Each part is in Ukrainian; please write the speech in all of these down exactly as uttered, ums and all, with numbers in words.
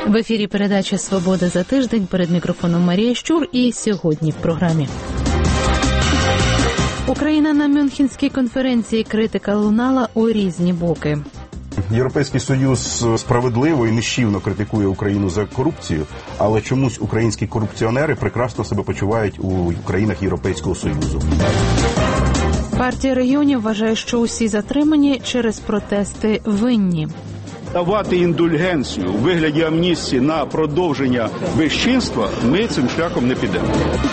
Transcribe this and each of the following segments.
В ефірі передача «Свобода за тиждень», перед мікрофоном Марія Щур, і сьогодні в програмі. Україна на Мюнхенській конференції, критика лунала у різні боки. Європейський Союз справедливо і нищівно критикує Україну за корупцію, але чомусь українські корупціонери прекрасно себе почувають у країнах Європейського Союзу. Партія регіонів вважає, що усі затримані через протести винні. Давати індульгенцію у вигляді амністії на продовження безчинства ми цим шляхом не підемо.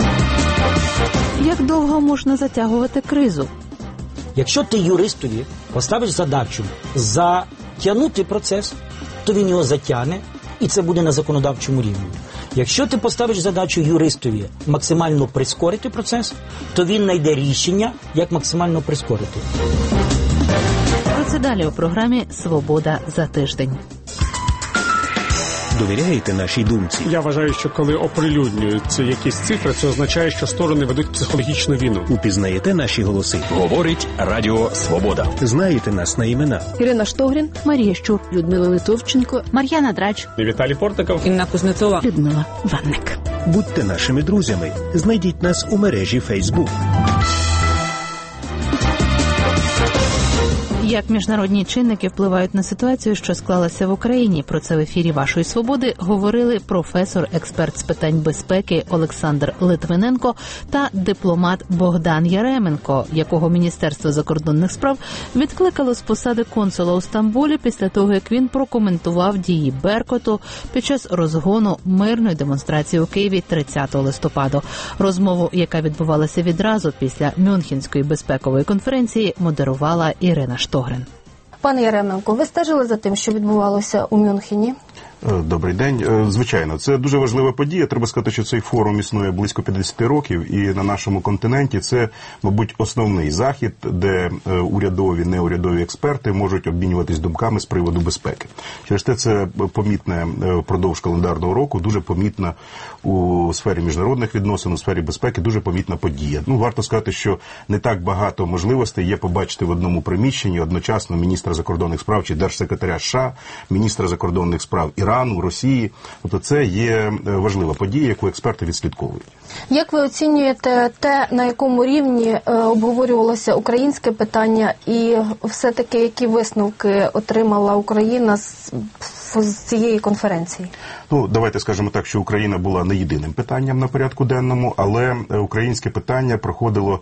Як довго можна затягувати кризу? Якщо ти юристові поставиш задачу затягнути процес, то він його затягне, і це буде на законодавчому рівні. Якщо ти поставиш задачу юристові максимально прискорити процес, то він знайде рішення, як максимально прискорити. Про це далі у програмі «Свобода за тиждень». Довіряєте нашій думці? Я вважаю, що коли оприлюднюються якісь цифри, це означає, що сторони ведуть психологічну війну. Упізнаєте наші голоси? Говорить Радіо Свобода. Знаєте нас на імена? Ірина Штогрін, Марія Щур, Людмила Литовченко, Мар'яна Драч, Віталій Портников, Інна Кузнецова, Людмила Ванник. Будьте нашими друзями. Знайдіть нас у мережі Фейсбук. Як міжнародні чинники впливають на ситуацію, що склалася в Україні? Про це в ефірі «Вашої свободи» говорили професор, експерт з питань безпеки Олександр Литвиненко та дипломат Богдан Яременко, якого Міністерство закордонних справ відкликало з посади консула у Стамбулі після того, як він прокоментував дії Беркуту під час розгону мирної демонстрації у Києві тридцятого листопада. Розмову, яка відбувалася відразу після Мюнхенської безпекової конференції, модерувала Ірина Штогрін. Пане Яременко, ви стежили за тим, що відбувалося у Мюнхені? Добрий день. Звичайно, це дуже важлива подія. Треба сказати, що цей форум існує близько п'ятдесят років, і на нашому континенті це, мабуть, основний захід, де урядові, неурядові експерти можуть обмінюватись думками з приводу безпеки. Через те це помітне впродовж календарного року, дуже помітна у сфері міжнародних відносин, у сфері безпеки, дуже помітна подія. Ну, варто сказати, що не так багато можливостей є побачити в одному приміщенні одночасно міністра закордонних справ чи держсекретаря США, міністра закордонних справ Ірану, Росії. Тобто це є важлива подія, яку експерти відслідковують. Як ви оцінюєте те, на якому рівні обговорювалося українське питання, і все-таки які висновки отримала Україна з, з цієї конференції? Ну, давайте скажемо так, що Україна була не єдиним питанням на порядку денному, але українське питання проходило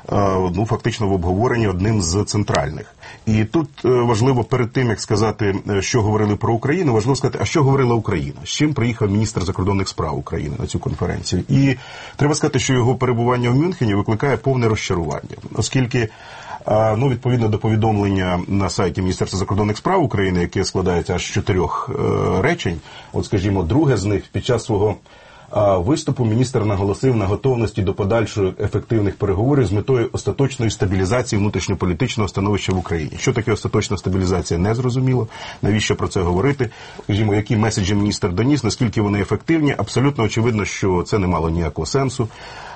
ну, фактично в обговоренні одним з центральних. І тут важливо перед тим, як сказати, що говорили про Україну, важливо сказати, а що говорила Україна? З чим приїхав міністр закордонних справ України на цю конференцію? І треба сказати, що його перебування в Мюнхені викликає повне розчарування, оскільки ну, відповідно до повідомлення на сайті Міністерства закордонних справ України, яке складається аж з чотирьох е, речень, от, скажімо, друге з них, під час свого е, виступу міністр наголосив на готовності до подальших ефективних переговорів з метою остаточної стабілізації внутрішньополітичного становища в Україні. Що таке остаточна стабілізація, не зрозуміло. Навіщо про це говорити? Скажімо, які меседжі міністр доніс, наскільки вони ефективні, абсолютно очевидно, що це не мало ніякого сенсу.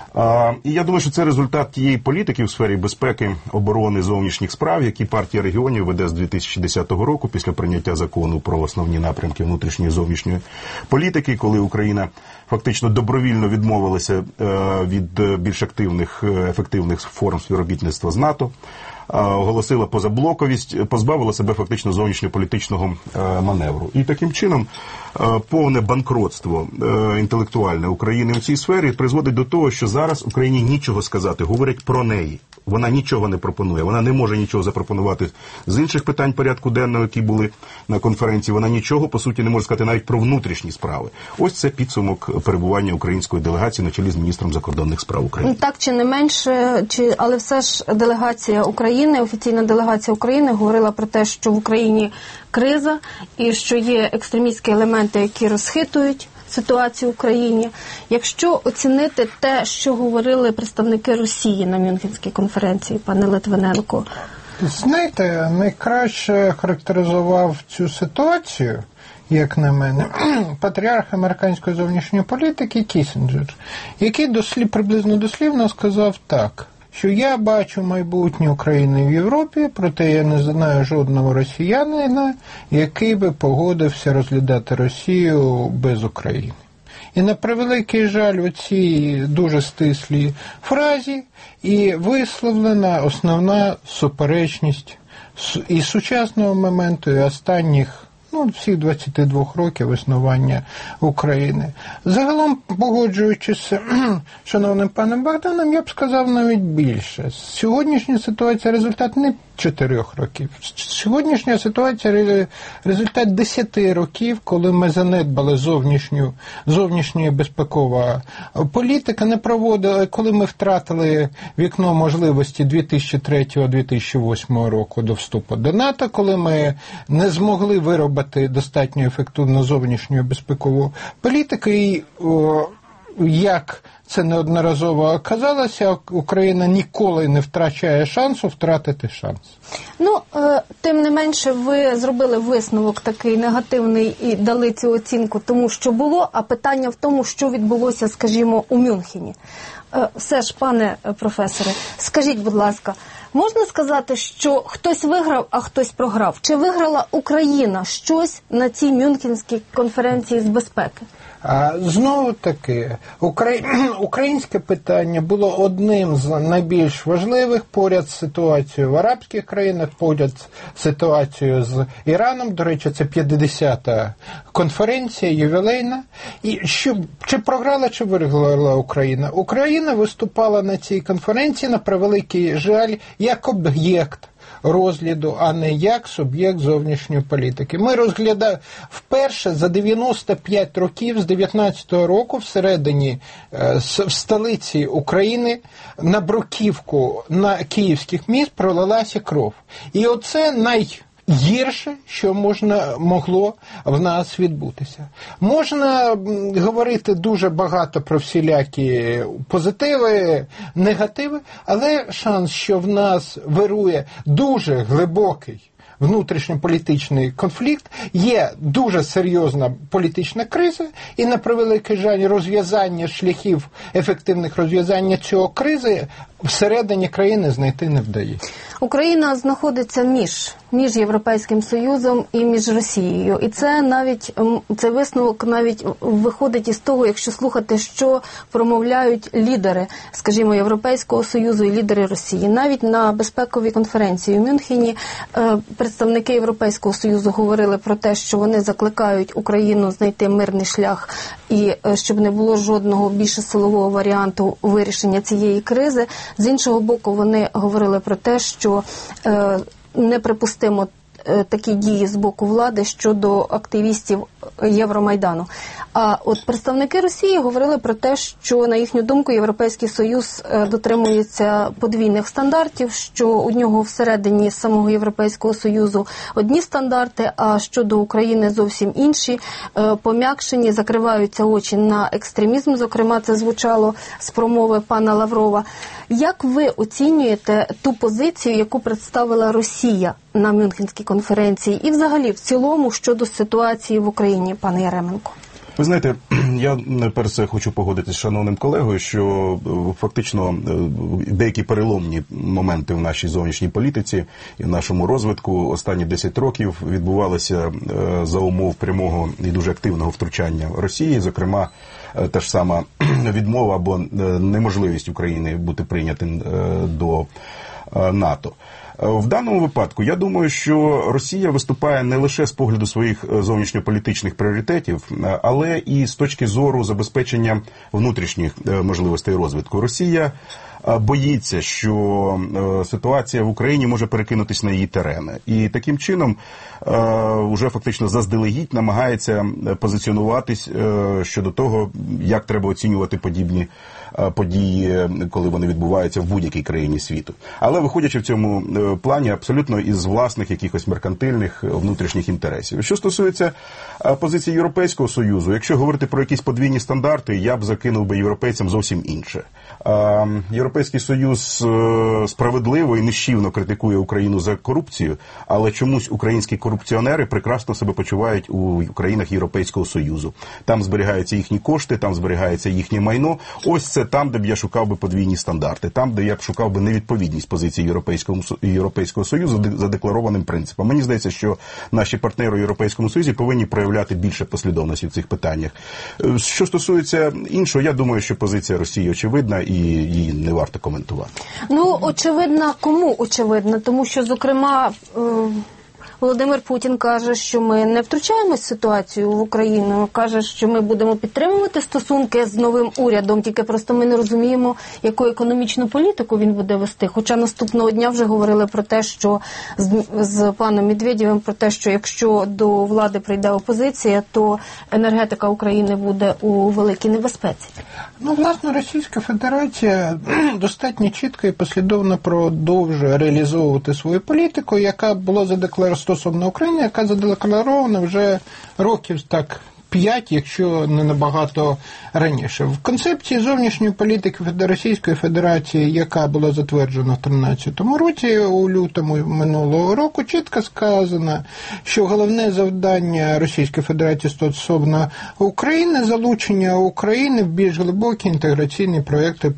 А, і я думаю, що це результат тієї політики в сфері безпеки, оборони, зовнішніх справ, які партія регіонів веде з дві тисячі десятого року після прийняття закону про основні напрямки внутрішньої і зовнішньої політики, коли Україна фактично добровільно відмовилася е, від більш активних, ефективних форм співробітництва з НАТО, оголосила позаблоковість, позбавила себе фактично зовнішньополітичного маневру. І таким чином повне банкротство інтелектуальне України в цій сфері призводить до того, що зараз Україні нічого сказати, говорять про неї. Вона нічого не пропонує, вона не може нічого запропонувати з інших питань порядку денного, які були на конференції. Вона нічого, по суті, не може сказати навіть про внутрішні справи. Ось це підсумок перебування української делегації на чолі з міністром закордонних справ України. Так чи не менше, чи, але все ж делегація України, офіційна делегація України говорила про те, що в Україні криза і що є екстремістські елементи, які розхитують ситуацію в Україні. Якщо оцінити те, що говорили представники Росії на Мюнхенській конференції, пане Литвиненко? Знаєте, найкраще характеризував цю ситуацію, як на мене, патріарх американської зовнішньої політики Кіссінджер, який дослів, приблизно дослівно сказав так: що я бачу майбутнє України в Європі, проте я не знаю жодного росіянина, який би погодився розглядати Росію без України. І на превеликий жаль, у цій дуже стислій фразі і висловлена основна суперечність і сучасного моменту, і останніх, ну, всіх двадцяти двох років існування України. Загалом, погоджуючись з шановним паном Богданом, я б сказав навіть більше. Сьогоднішня ситуація – результат не чотирьох років. Сьогоднішня ситуація – результат десяти років, коли ми занедбали зовнішню, зовнішню безпекову політику, не проводили, коли ми втратили вікно можливості дві тисячі третього - дві тисячі восьмого року до вступу до НАТО, коли ми не змогли виробити достатньо ефективну зовнішню безпекову політику, і о, як це неодноразово казалося, Україна ніколи не втрачає шансу втратити шанс. Ну, е, тим не менше, ви зробили висновок такий негативний і дали цю оцінку тому, що було, а питання в тому, що відбулося, скажімо, у Мюнхені. Е, все ж, пане професоре, скажіть, будь ласка, можна сказати, що хтось виграв, а хтось програв? Чи виграла Україна щось на цій Мюнхенській конференції з безпеки? А знову таки, українське питання було одним з найбільш важливих поряд з ситуацією в арабських країнах, поряд з ситуацією з Іраном. До речі, це п'ятдесята конференція, ювілейна. І що, чи програла, чи виграла Україна? Україна виступала на цій конференції, на превеликий жаль, як об'єкт розгляду, а не як суб'єкт зовнішньої політики. Ми розглядали вперше за дев'яносто п'ять років, з дев'ятнадцятого року, всередині, в столиці України, на бруківку на київських міст пролилася кров. І оце най... гірше, що можна, могло в нас відбутися. Можна говорити дуже багато про всілякі позитиви, негативи, але шанс, що в нас вирує дуже глибокий внутрішньополітичний конфлікт, є дуже серйозна політична криза, і, на превеликий жаль, розв'язання шляхів, ефективних розв'язання цього кризи всередині країни знайти не вдається. Україна знаходиться між, між Європейським Союзом і між Росією. І це навіть, цей висновок навіть виходить із того, якщо слухати, що промовляють лідери, скажімо, Європейського Союзу і лідери Росії. Навіть на безпековій конференції у Мюнхені представники Європейського Союзу говорили про те, що вони закликають Україну знайти мирний шлях і щоб не було жодного більше силового варіанту вирішення цієї кризи. З іншого боку, вони говорили про те, що е, неприпустимо е, такі дії з боку влади щодо активістів Євромайдану. А от представники Росії говорили про те, що, на їхню думку, Європейський Союз дотримується подвійних стандартів, що у нього всередині самого Європейського Союзу одні стандарти, а щодо України зовсім інші, пом'якшені, закриваються очі на екстремізм, зокрема це звучало з промови пана Лаврова. Як ви оцінюєте ту позицію, яку представила Росія на Мюнхенській конференції і взагалі в цілому щодо ситуації в Україні, пане Яременко? Ви знаєте, я перш все хочу погодитися з шановним колегою, що фактично деякі переломні моменти в нашій зовнішній політиці і в нашому розвитку останні десять років відбувалися за умов прямого і дуже активного втручання Росії, зокрема, та ж сама відмова або неможливість України бути прийнятим до НАТО. В даному випадку, я думаю, що Росія виступає не лише з погляду своїх зовнішньополітичних пріоритетів, але і з точки зору забезпечення внутрішніх можливостей розвитку. Росія боїться, що ситуація в Україні може перекинутися на її терени. І таким чином вже фактично заздалегідь намагається позиціонуватись щодо того, як треба оцінювати подібні події, коли вони відбуваються в будь-якій країні світу. Але виходячи в цьому плані абсолютно із власних якихось меркантильних внутрішніх інтересів. Що стосується позиції Європейського Союзу, якщо говорити про якісь подвійні стандарти, я б закинув би європейцям зовсім інше. Європейський Союз справедливо і нищівно критикує Україну за корупцію, але чомусь українські корупціонери прекрасно себе почувають у країнах Європейського Союзу. Там зберігаються їхні кошти, там зберігається їхнє майно. Ось це там, де б я шукав би подвійні стандарти, там, де я б шукав би невідповідність позиції Європейського, Європейського Союзу за декларованим принципом. Мені здається, що наші партнери у Європейському Союзі повинні проявляти більше послідовності в цих питаннях. Що стосується іншого, я думаю, що позиція Росії очевидна і її не варто коментувати. Ну, очевидна кому очевидна? Тому що, зокрема, Володимир Путін каже, що ми не втручаємось в ситуацію в Україну, каже, що ми будемо підтримувати стосунки з новим урядом, тільки просто ми не розуміємо, яку економічну політику він буде вести. Хоча наступного дня вже говорили про те, що з, з паном Медведєвим, про те, що якщо до влади прийде опозиція, то енергетика України буде у великій небезпеці. Ну, власне, Російська Федерація достатньо чітко і послідовно продовжує реалізовувати свою політику, яка була задекларована стосовно України, яка задекларована вже років так п'ять, якщо не набагато раніше. В концепції зовнішньої політики Російської Федерації, яка була затверджена в тринадцятому році, у лютому минулого року, чітко сказано, що головне завдання Російської Федерації стосовно України – залучення України в більш глибокі інтеграційні проекти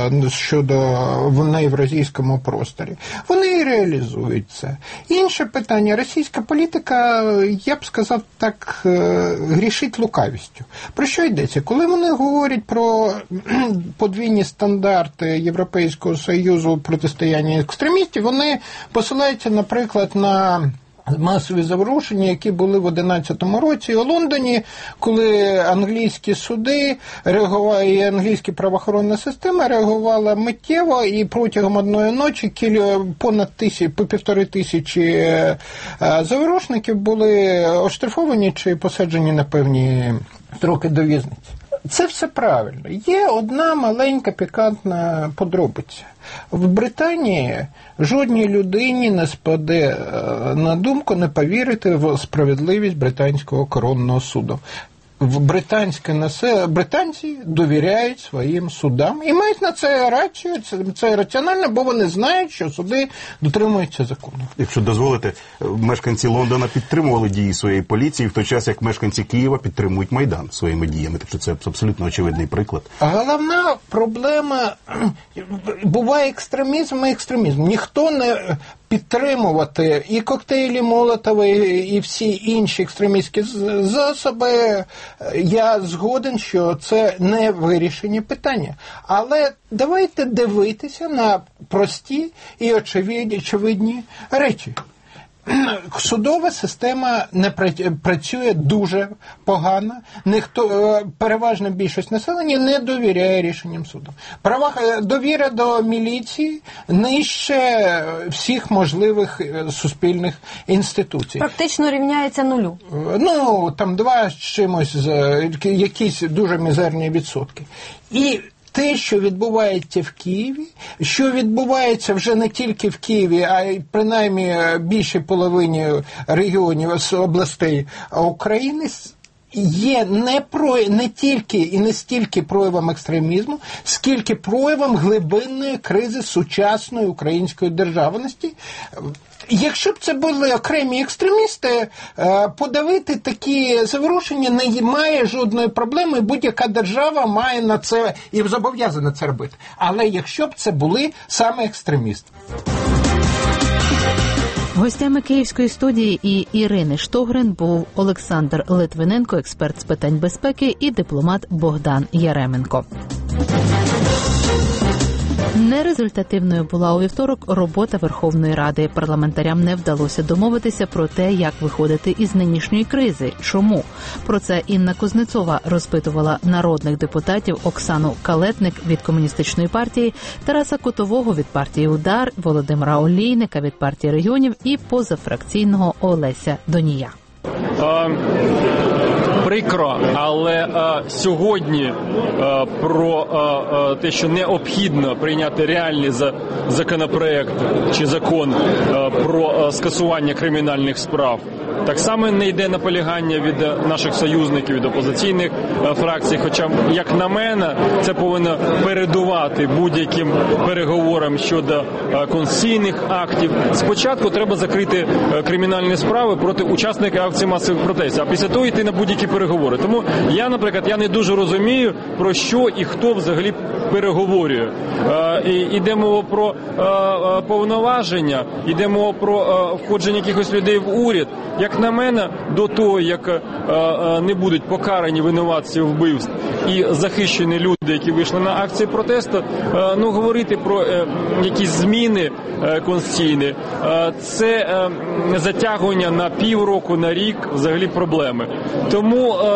щодо в євразійському просторі. Вони і реалізують це. Інше питання. Російська політика, я б сказав так, грішить лукавістю. Про що йдеться? Коли вони говорять про подвійні стандарти Європейського Союзу протистояння екстремістів, вони посилаються, наприклад, на масові заворушення, які були в одинадцятому році у Лондоні, коли англійські суди реагували, і англійська правоохоронна система реагувала миттєво, і протягом одної ночі понад тисяч, по півтори тисячі заворушників були оштрафовані чи посаджені на певні строки до в'язниці. Це все правильно. Є одна маленька пікантна подробиця. В Британії жодній людині не спаде на думку не повірити в справедливість британського коронного суду. В британське населення, британці довіряють своїм судам і мають на це рацію, це, це раціонально, бо вони знають, що суди дотримуються закону. Якщо дозволите, мешканці Лондона підтримували дії своєї поліції, в той час як мешканці Києва підтримують Майдан своїми діями, так що це абсолютно очевидний приклад. Головна проблема, буває екстремізм і екстремізм. Ніхто не підтримувати і коктейлі Молотова, і всі інші екстремістські засоби, я згоден, що це не вирішені питання. Але давайте дивитися на прості і очевидні, очевидні речі. Судова система не працює дуже погано. Ніхто, переважна більшість населення не довіряє рішенням суду. Права, довіра до міліції нижче всіх можливих суспільних інституцій. Практично рівняється нулю. Ну, там два з чимось, якісь дуже мізерні відсотки. І те, що відбувається в Києві, що відбувається вже не тільки в Києві, а й принаймні більшій половині регіонів, областей України, є не, про, не тільки і не стільки проявом екстремізму, скільки проявом глибинної кризи сучасної української державності. Якщо б це були окремі екстремісти, подавити такі заворушення не має жодної проблеми, будь-яка держава має на це і зобов'язана це робити. Але якщо б це були саме екстремісти. Гостями Київської студії і Ірини Штогрин був Олександр Литвиненко, експерт з питань безпеки, і дипломат Богдан Яременко. Нерезультативною була у вівторок робота Верховної Ради. Парламентарям не вдалося домовитися про те, як виходити із нинішньої кризи. Чому? Про це Інна Кузнецова розпитувала народних депутатів Оксану Калетник від Комуністичної партії, Тараса Котового від партії «Удар», Володимира Олійника від партії регіонів і позафракційного Олеся Донія. А... прикро, але е, сьогодні е, про е, е, те, що необхідно прийняти реальний за, законопроект чи закон е, про е, скасування кримінальних справ, так само не йде наполягання від наших союзників, від опозиційних е, фракцій, хоча, як на мене, це повинно передувати будь-яким переговорам щодо е, конституційних актів. Спочатку треба закрити е, кримінальні справи проти учасників акції масових протестів, а після того йти на будь-які переговори. Тому я, наприклад, я не дуже розумію, про що і хто взагалі переговорює. Е, і, іде мова про е, повноваження, іде мова про е, входження якихось людей в уряд. Як на мене, до того, як е, е, не будуть покарані винуватці вбивств і захищені люди, які вийшли на акції протесту, е, ну, говорити про е, якісь зміни е, конституційні, е, це е, затягування на півроку, на рік взагалі проблеми. Тому е,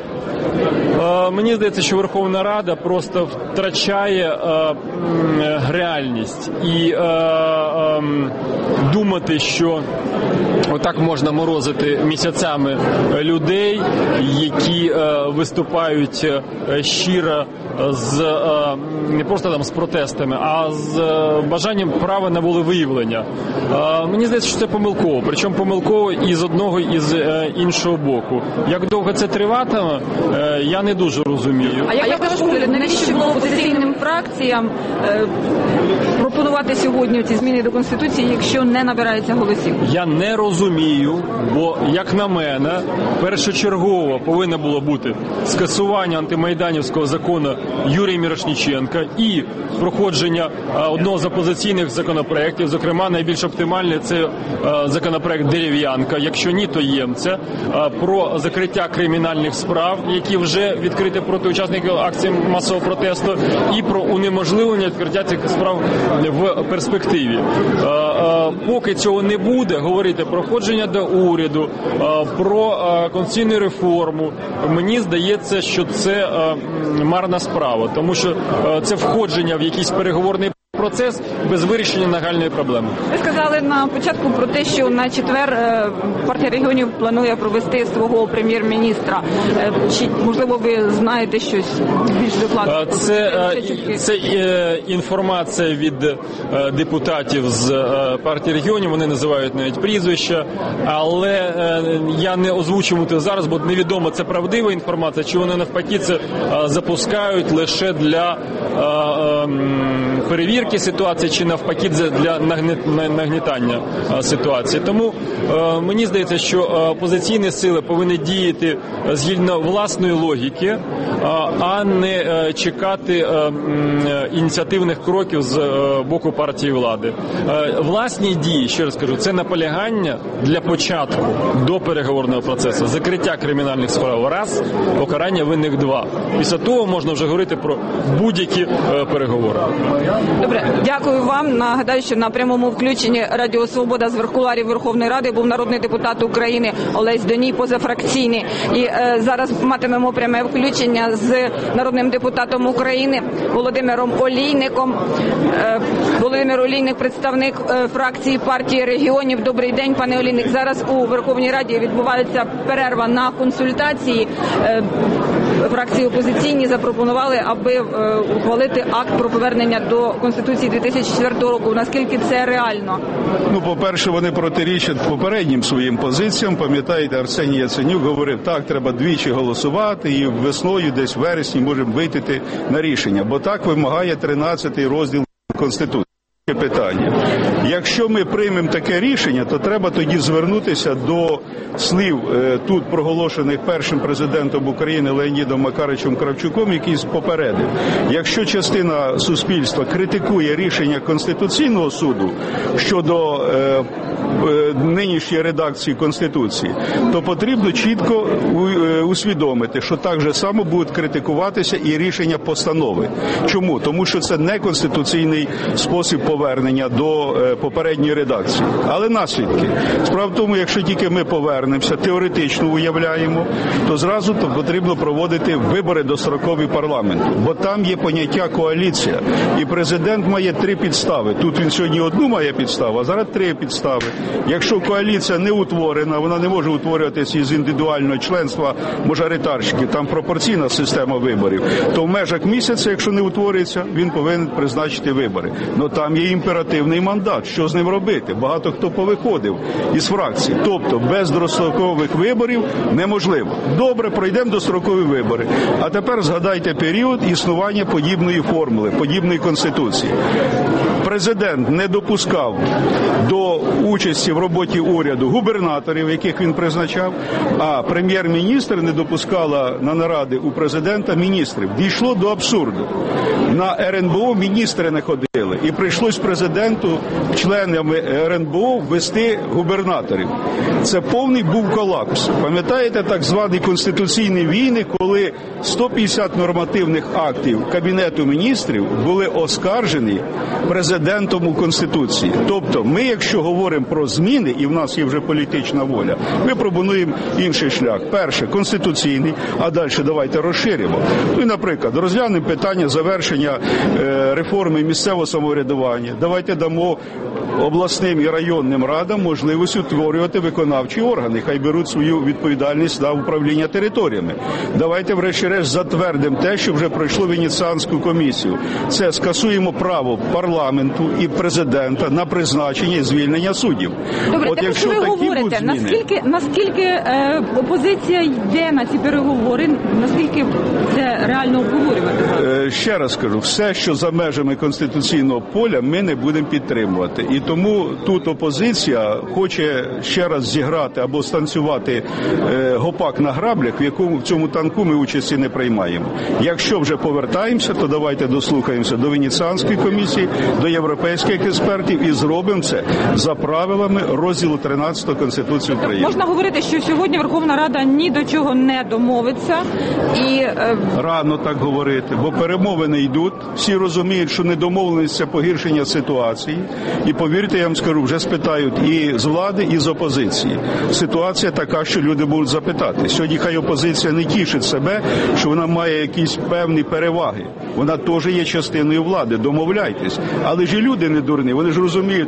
е, мені здається, що Верховна Рада просто втрачає е, реальність і е, е, думати, що отак можна морозити місяцями людей, які е, виступають е, щиро з е, не просто там з протестами, а з е, бажанням права на волевиявлення. Е, мені здається, що це помилково, причому помилково і з одного, і з е, іншого боку. Як довго це триватиме, е, я не дуже розумію. А як ви вважаєте, навіщо було опозиційним фракціям е, пропонувати сьогодні ці зміни до Конституції, якщо не набирається голосів? Я не розумію, бо, як на мене, першочергово повинно було бути скасування антимайданівського закону Юрія Мірошніченка і проходження одного з опозиційних законопроєктів, зокрема, найбільш оптимальний – це законопроєкт Дерев'янка, якщо ні, то Ємця, про закриття кримінальних справ, які вже відкриті проти учасників акції масового протесту, і про унеможливлення відкриття цих справ в перспективі. Поки цього не буде, говорити про входження до уряду, про конституційну реформу, мені здається, що це марна справа, тому що це входження в якийсь переговорний процес без вирішення нагальної проблеми. Ви сказали на початку про те, що на четвер партія регіонів планує провести свого прем'єр-міністра. Чи, можливо, ви знаєте щось більш докладно? Це, це інформація від депутатів з партії регіонів, вони називають навіть прізвища, але я не озвучуватиму зараз, бо невідомо, це правдива інформація, чи вони навпаки це запускають лише для перевірки ситуації, чи навпаки для нагнітання ситуації. Тому е, мені здається, що опозиційні сили повинні діяти згідно власної логіки, е, а не е, чекати е, ініціативних кроків з е, боку партії влади. Е, власні дії, ще раз кажу, це наполягання для початку до переговорного процесу, закриття кримінальних справ раз, покарання винних два. Після того можна вже говорити про будь-які е, переговори. Добре. Дякую вам. Нагадаю, що на прямому включенні Радіо Свобода з верхкуларів Верховної Ради був народний депутат України Олесь Доній, позафракційний. І е, зараз матимемо пряме включення з народним депутатом України Володимиром Олійником. Е, Володимир Олійник, представник е, фракції партії регіонів. Добрий день, пане Олійник. Зараз у Верховній Раді відбувається перерва на консультації. Е, фракції опозиційні запропонували, аби е, ухвалити акт про повернення до Конституції дві тисячі четвертого року. Наскільки це реально? Ну, по-перше, вони протирічать попереднім своїм позиціям. Пам'ятаєте, Арсеній Яценюк говорив, так, треба двічі голосувати і весною, десь в вересні, можемо вийти на рішення. Бо так вимагає тринадцятий розділ Конституції. Питання. Якщо ми приймемо таке рішення, то треба тоді звернутися до слів е, тут проголошених першим президентом України Леонідом Макаровичем Кравчуком, який попередив, якщо частина суспільства критикує рішення Конституційного суду щодо е, е, нинішньої редакції Конституції, то потрібно чітко у, е, усвідомити, що так же само будуть критикуватися і рішення постанови. Чому? Тому що це не конституційний спосіб повернення до е, попередньої редакції. Але наслідки. Справа в тому, якщо тільки ми повернемося, теоретично уявляємо, то зразу то потрібно проводити вибори дострокові парламенту. Бо там є поняття коаліція. І президент має три підстави. Тут він сьогодні одну має підставу, а зараз три підстави. вибори. Якщо коаліція не утворена, вона не може утворюватися із індивідуального членства мажоритарщиків, там пропорційна система виборів, то в межах місяця, якщо не утворюється, він повинен призначити вибори. Но там є імперативний мандат. Що з ним робити? Багато хто повиходив із фракції. Тобто без дострокових виборів неможливо. Добре, пройдемо дострокові вибори. А тепер згадайте період існування подібної формули, подібної конституції. Президент не допускав до участі в роботі уряду губернаторів, яких він призначав, а прем'єр-міністр не допускала на наради у президента міністрів. Дійшло до абсурду. На ер ен бе о міністри не ходили. І прийшлось президенту, членами ер ен бе о, ввести губернаторів. Це повний був колапс. Пам'ятаєте так звані конституційні війни, коли сто п'ятдесят нормативних актів Кабінету міністрів були оскаржені президентом у Конституції. Тобто ми, якщо говоримо про зміни, і в нас є вже політична воля, ми пропонуємо інший шлях. Перше – конституційний, а далі давайте розширимо. Ну і, наприклад, розглянемо питання завершення е, реформи місцевого самоврядування. Давайте дамо обласним і районним радам можливість утворювати виконавчі органи. Хай беруть свою відповідальність на управління територіями. Давайте, врешті-решт, затвердимо те, що вже пройшло Венеціанську комісію. Це скасуємо право парламенту і президента на призначення і звільнення суддів. Добре, От те, якщо що ви такі говорите, зміни... наскільки, наскільки е, опозиція йде на ці переговори, наскільки це реально обговорювати? Е, ще раз кажу, все, що за межами конституційного поля, ми не будемо підтримувати. І тому тут опозиція хоче ще раз зіграти або станцювати е, гопак на граблях, в якому в цьому танку ми участі не приймаємо. Якщо вже повертаємося, то давайте дослухаємося до Венеціанської комісії, до європейських експертів і зробимо це за правилами розділу тринадцятого Конституції України. Можна говорити, що сьогодні Верховна Рада ні до чого не домовиться і... Е... Рано так говорити, бо перемовини йдуть, всі розуміють, що недомовленість – це погіршення ситуації, і повірте, я вам скажу, вже спитають і з влади, і з опозиції. Ситуація така, що люди будуть запитати. Сьогодні хай опозиція не тішить себе, що вона має якісь певні переваги. Вона теж є частиною влади, домовляйтесь. Але ж і люди не дурні, вони ж розуміють,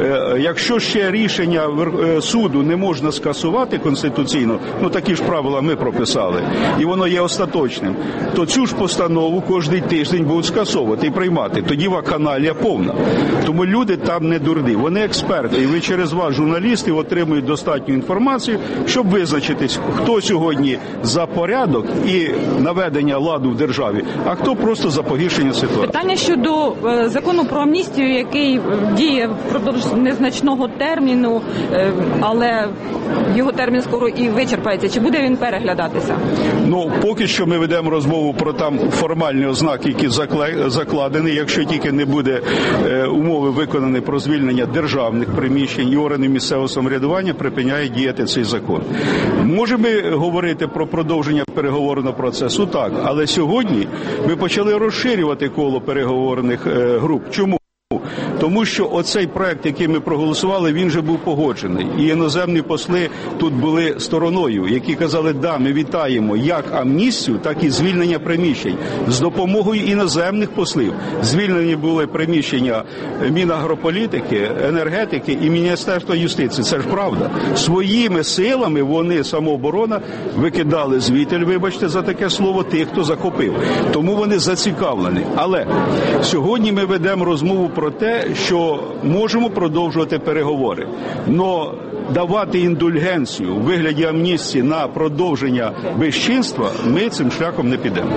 якщо ще рішення суду не можна скасувати конституційно, ну такі ж правила ми прописали, і воно є остаточним, то цю ж постанову кожний тиждень будуть скасовувати і приймати. Тоді вакханалія повна. Тому люди там не дурні, вони експерти, і ви через вас, журналісти, отримують достатню інформацію, щоб визначитись, хто сьогодні за порядок і наведення ладу в державі, а хто просто за погіршення ситуації. Питання щодо е, закону про амністію, який діє впродовж незначного терміну, е, але його термін скоро і вичерпається. Чи буде він переглядатися? Ну, поки що ми ведемо розмову про там формальні ознаки, які закладені. Якщо тільки не буде е, умови виконані про звільнення державних приміщень і органів місцевого самоврядування, припиняє діяти цей закон. Можемо ми говорити про продовження переговорного процесу? Так. Але сьогодні ми почали розширювати коло переговорних е, груп. Чому? Тому що оцей проект, який ми проголосували, він вже був погоджений. І іноземні посли тут були стороною, які казали, да, ми вітаємо як амністію, так і звільнення приміщень. З допомогою іноземних послів звільнені були приміщення Мінагрополітики, енергетики і Міністерства юстиції. Це ж правда. Своїми силами вони, самооборона, викидали звітель, вибачте за таке слово, тих, хто захопив. Тому вони зацікавлені. Але сьогодні ми ведемо розмову про те, що можемо продовжувати переговори. Но давати індульгенцію у вигляді амністії на продовження безчинства ми цим шляхом не підемо.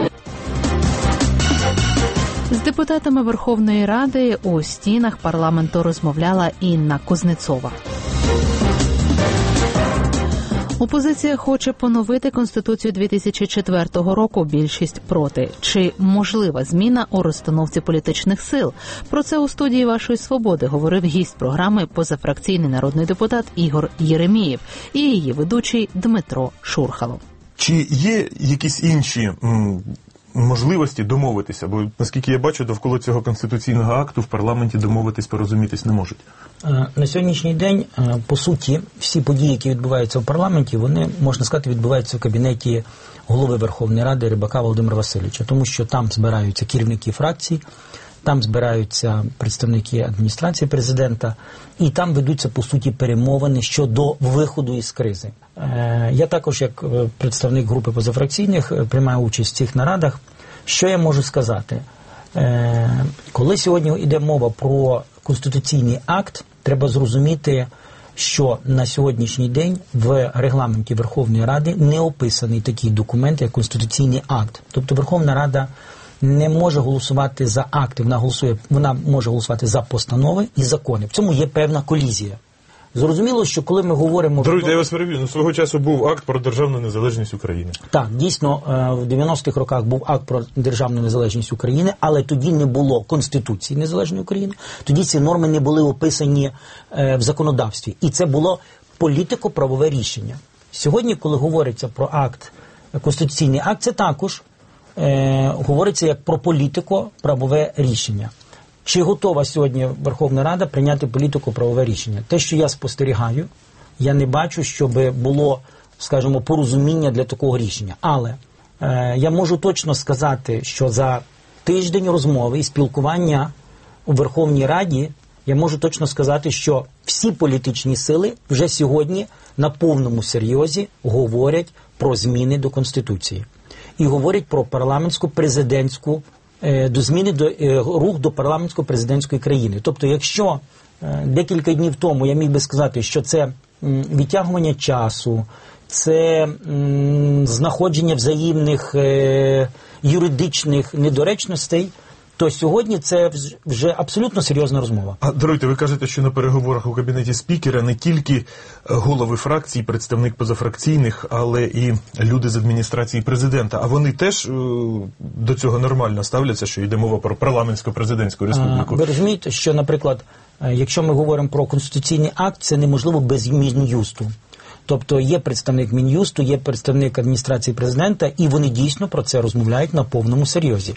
З депутатами Верховної Ради у стінах парламенту розмовляла Інна Кузнецова. Опозиція хоче поновити Конституцію дві тисячі четвертого року, більшість проти. Чи можлива зміна у розстановці політичних сил? Про це у студії «Вашої свободи» говорив гість програми позафракційний народний депутат Ігор Єремієв і її ведучий Дмитро Шурхало. Чи є якісь інші м, можливості домовитися? Бо, наскільки я бачу, довкола цього конституційного акту в парламенті домовитись, порозумітись не можуть. На сьогоднішній день, по суті, всі події, які відбуваються в парламенті, вони, можна сказати, відбуваються в кабінеті голови Верховної Ради Рибака Володимира Васильовича, тому що там збираються керівники фракцій, Там збираються представники адміністрації президента, і там ведуться, по суті, перемовини щодо виходу із кризи. Я також, як представник групи позафракційних, приймаю участь в цих нарадах. Що я можу сказати? Коли сьогодні йде мова про конституційний акт, треба зрозуміти, що на сьогоднішній день в регламенті Верховної Ради не описаний такий документ, як конституційний акт. Тобто Верховна Рада не може голосувати за акти, вона голосує, вона може голосувати за постанови і закони. В цьому є певна колізія. Зрозуміло, що коли ми говоримо... Друзі, я вас переб'ю, ну, свого часу був акт про державну незалежність України. Так, дійсно, в дев'яностих роках був акт про державну незалежність України, але тоді не було Конституції Незалежної України, тоді ці норми не були описані в законодавстві. І це було політико-правове рішення. Сьогодні, коли говориться про акт, конституційний акт, це також е, говориться як про політико-правове рішення. Чи готова сьогодні Верховна Рада прийняти політико-правове рішення? Те, що я спостерігаю, я не бачу, щоб було, скажімо, порозуміння для такого рішення. Але е, я можу точно сказати, що за тиждень розмови і спілкування у Верховній Раді я можу точно сказати, що всі політичні сили вже сьогодні на повному серйозі говорять про зміни до Конституції. І говорять про парламентсько-президентську до зміни до рух до парламентсько-президентської країни. Тобто, якщо декілька днів тому я міг би сказати, що це відтягування часу, це знаходження взаємних юридичних недоречностей, то сьогодні це вже абсолютно серйозна розмова. А, даруйте, ви кажете, що на переговорах у кабінеті спікера не тільки голови фракцій, представник позафракційних, але і люди з адміністрації президента. А вони теж е, до цього нормально ставляться, що йде мова про парламентсько-президентську республіку? Ви розумієте, що, наприклад, якщо ми говоримо про конституційний акт, це неможливо без Мін'юсту. Тобто є представник Мін'юсту, є представник адміністрації президента, і вони дійсно про це розмовляють на повному серйозі.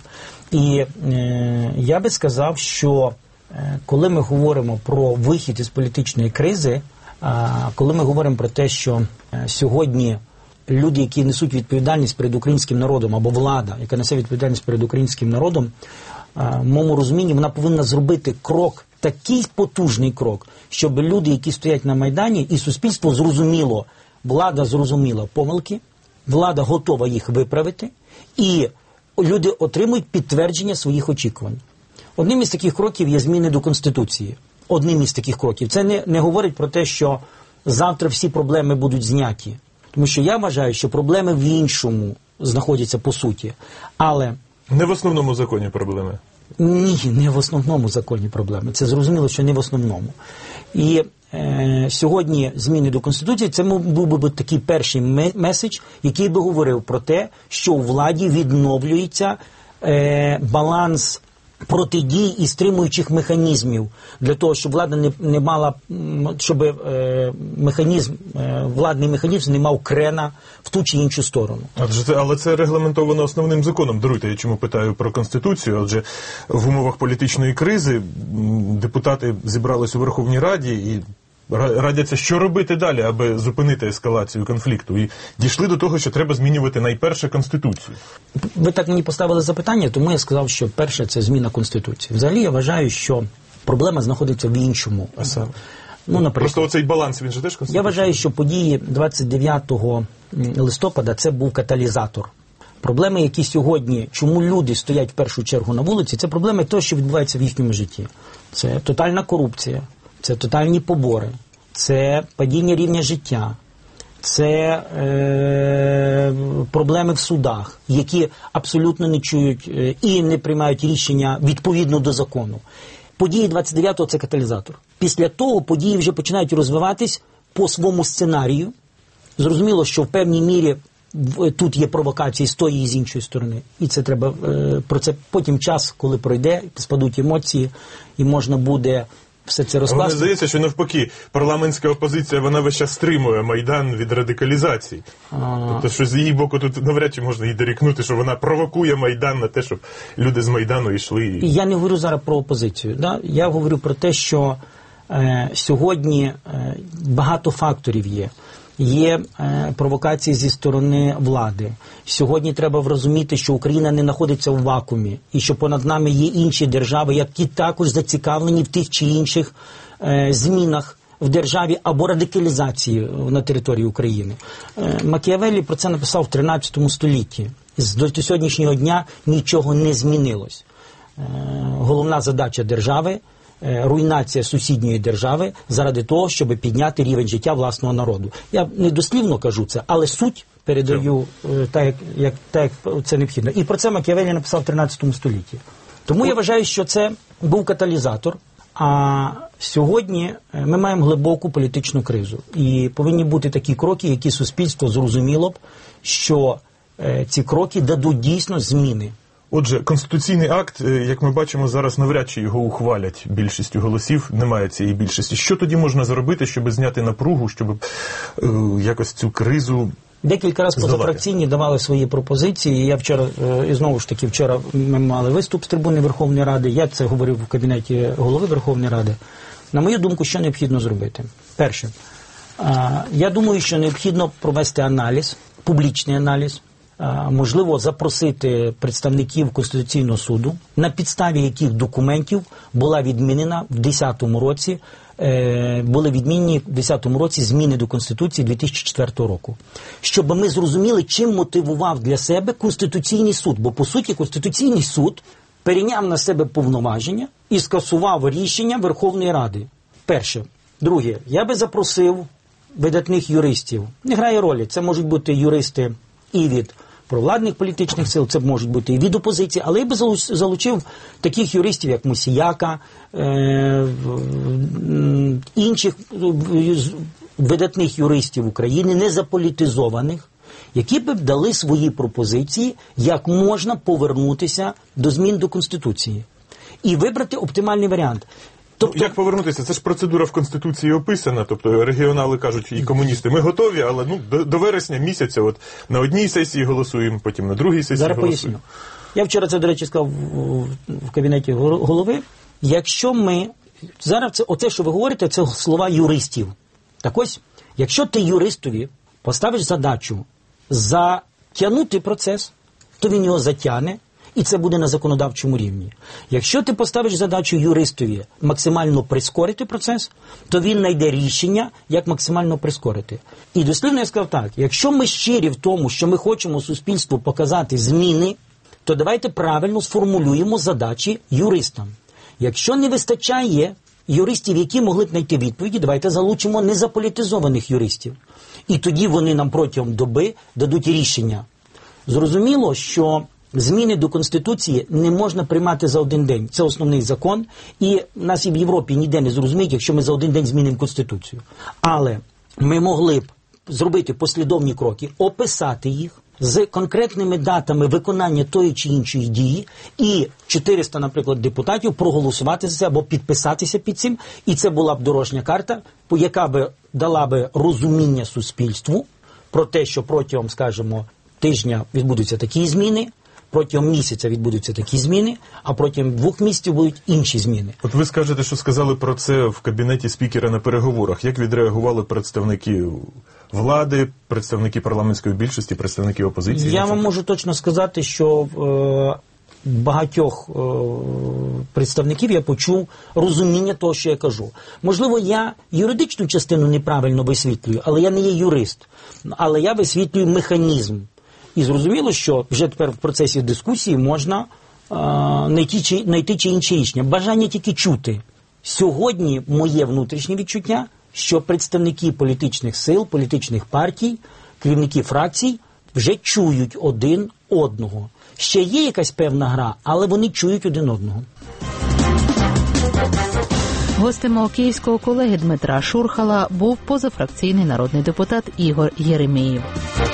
І е, я би сказав, що е, коли ми говоримо про вихід із політичної кризи, е, коли ми говоримо про те, що е, сьогодні люди, які несуть відповідальність перед українським народом, або влада, яка несе відповідальність перед українським народом, е, в моєму розумінні, вона повинна зробити крок, такий потужний крок, щоб люди, які стоять на Майдані, і суспільство зрозуміло, влада зрозуміла помилки, влада готова їх виправити, і люди отримують підтвердження своїх очікувань. Одним із таких кроків є зміни до Конституції. Одним із таких кроків. Це не, не говорить про те, що завтра всі проблеми будуть зняті. Тому що я вважаю, що проблеми в іншому знаходяться по суті. Але... Не в основному законі проблеми. Ні, не в основному законі проблеми. Це зрозуміло, що не в основному. І е, сьогодні зміни до Конституції, це був би такий перший меседж, який би говорив про те, що у владі відновлюється е, баланс протидій і стримуючих механізмів для того, щоб влада не, не мала, щоб е, механізм, е, владний механізм не мав крена в ту чи іншу сторону. Адже це, але це регламентовано основним законом. Даруйте, я чому питаю про Конституцію, адже в умовах політичної кризи депутати зібрались у Верховній Раді і радяться, що робити далі, аби зупинити ескалацію конфлікту. І дійшли до того, що треба змінювати найперше Конституцію. Ви так мені поставили запитання, тому я сказав, що перше – це зміна Конституції. Взагалі, я вважаю, що проблема знаходиться в іншому. А саме? Ну, наприклад, просто оцей баланс, він же теж Конституція? Я вважаю, що події двадцять дев'ятого листопада – це був каталізатор. Проблеми, які сьогодні, чому люди стоять в першу чергу на вулиці, це проблеми того, що відбувається в їхньому житті. Це тотальна корупція. Це тотальні побори, це падіння рівня життя, це е, проблеми в судах, які абсолютно не чують е, і не приймають рішення відповідно до закону. Події двадцять дев'ятого – це каталізатор. Після того події вже починають розвиватись по своєму сценарію. Зрозуміло, що в певній мірі тут є провокації з тої і з іншої сторони. І це треба, е, про це потім час, коли пройде, спадуть емоції, і можна буде все це розкласти. Мені здається, що навпаки, парламентська опозиція, вона весь час стримує Майдан від радикалізації. А... Тобто, що з її боку тут навряд чи можна їй дорікнути, що вона провокує Майдан на те, щоб люди з Майдану йшли. І... Я не говорю зараз про опозицію. Да? Я говорю про те, що е, сьогодні е, багато факторів є, є е, провокації зі сторони влади. Сьогодні треба розуміти, що Україна не знаходиться в вакуумі, і що понад нами є інші держави, які також зацікавлені в тих чи інших е, змінах в державі або радикалізації на території України. Е, Макіавеллі про це написав в тринадцятому столітті. З до сьогоднішнього дня нічого не змінилось. Е, головна задача держави – руйнація сусідньої держави заради того, щоб підняти рівень життя власного народу. Я не дослівно кажу це, але суть передаю так, як, як, так, як це необхідно. І про це Макіавеллі написав в тринадцятому столітті. Тому я вважаю, що це був каталізатор. А сьогодні ми маємо глибоку політичну кризу. І повинні бути такі кроки, які суспільство зрозуміло б, що ці кроки дадуть дійсно зміни. Отже, Конституційний акт, як ми бачимо, зараз навряд чи його ухвалять більшістю голосів, немає цієї більшості. Що тоді можна зробити, щоб зняти напругу, щоб е, якось цю кризу Декілька разів здолати? позафракційні давали свої пропозиції. Я вчора, і знову ж таки, вчора ми мали виступ з трибуни Верховної Ради, я це говорив в кабінеті голови Верховної Ради. На мою думку, що необхідно зробити? Перше, я думаю, що необхідно провести аналіз, публічний аналіз, можливо, запросити представників Конституційного суду, на підставі яких документів була відмінена в десятому році, е, були відмінені в десятому році зміни до Конституції дві тисячі четвертого року. Щоб ми зрозуміли, чим мотивував для себе Конституційний суд. Бо, по суті, Конституційний суд перейняв на себе повноваження і скасував рішення Верховної Ради. Перше. Друге. Я би запросив видатних юристів. Не грає ролі. Це можуть бути юристи і від провладних політичних сил, це можуть бути і від опозиції, але я би залучив таких юристів, як Мусіяка, е- інших видатних юристів України, не заполітизованих, які б дали свої пропозиції, як можна повернутися до змін до Конституції і вибрати оптимальний варіант. Тобто... Ну, як повернутися? Це ж процедура в Конституції описана, тобто регіонали кажуть, і комуністи, ми готові, але ну, до, до вересня місяця от, на одній сесії голосуємо, потім на другій сесії Зараз голосуємо. Поясню. Я вчора це, до речі, сказав в, в кабінеті голови. Якщо ми, зараз це, оце, що ви говорите, це слова юристів. Так ось, якщо ти юристові поставиш задачу затягнути процес, то він його затягне, і це буде на законодавчому рівні. Якщо ти поставиш задачу юристові максимально прискорити процес, то він знайде рішення, як максимально прискорити. І дослівно я сказав так, якщо ми щирі в тому, що ми хочемо суспільству показати зміни, то давайте правильно сформулюємо задачі юристам. Якщо не вистачає юристів, які могли б знайти відповіді, давайте залучимо незаполітизованих юристів. І тоді вони нам протягом доби дадуть рішення. Зрозуміло, що зміни до Конституції не можна приймати за один день. Це основний закон. І нас і в Європі ніде не зрозуміють, якщо ми за один день змінимо Конституцію. Але ми могли б зробити послідовні кроки, описати їх з конкретними датами виконання тої чи іншої дії, і чотириста, наприклад, депутатів проголосувати за це або підписатися під цим. І це була б дорожня карта, яка би дала би розуміння суспільству про те, що протягом, скажімо, тижня відбудуться такі зміни, протягом місяця відбудуться такі зміни, а протягом двох місяців будуть інші зміни. От ви скажете, що сказали про це в кабінеті спікера на переговорах. Як відреагували представники влади, представники парламентської більшості, представники опозиції? Я вам можу точно сказати, що е, багатьох е, представників я почув розуміння того, що я кажу. Можливо, я юридичну частину неправильно висвітлюю, але я не є юрист. Але я висвітлюю механізм. І зрозуміло, що вже тепер в процесі дискусії можна е, знайти, чи, знайти чи інші рішення. Бажання тільки чути. Сьогодні моє внутрішнє відчуття, що представники політичних сил, політичних партій, керівники фракцій вже чують один одного. Ще є якась певна гра, але вони чують один одного. Гостем мого київського колеги Дмитра Шурхала був позафракційний народний депутат Ігор Єремєєв.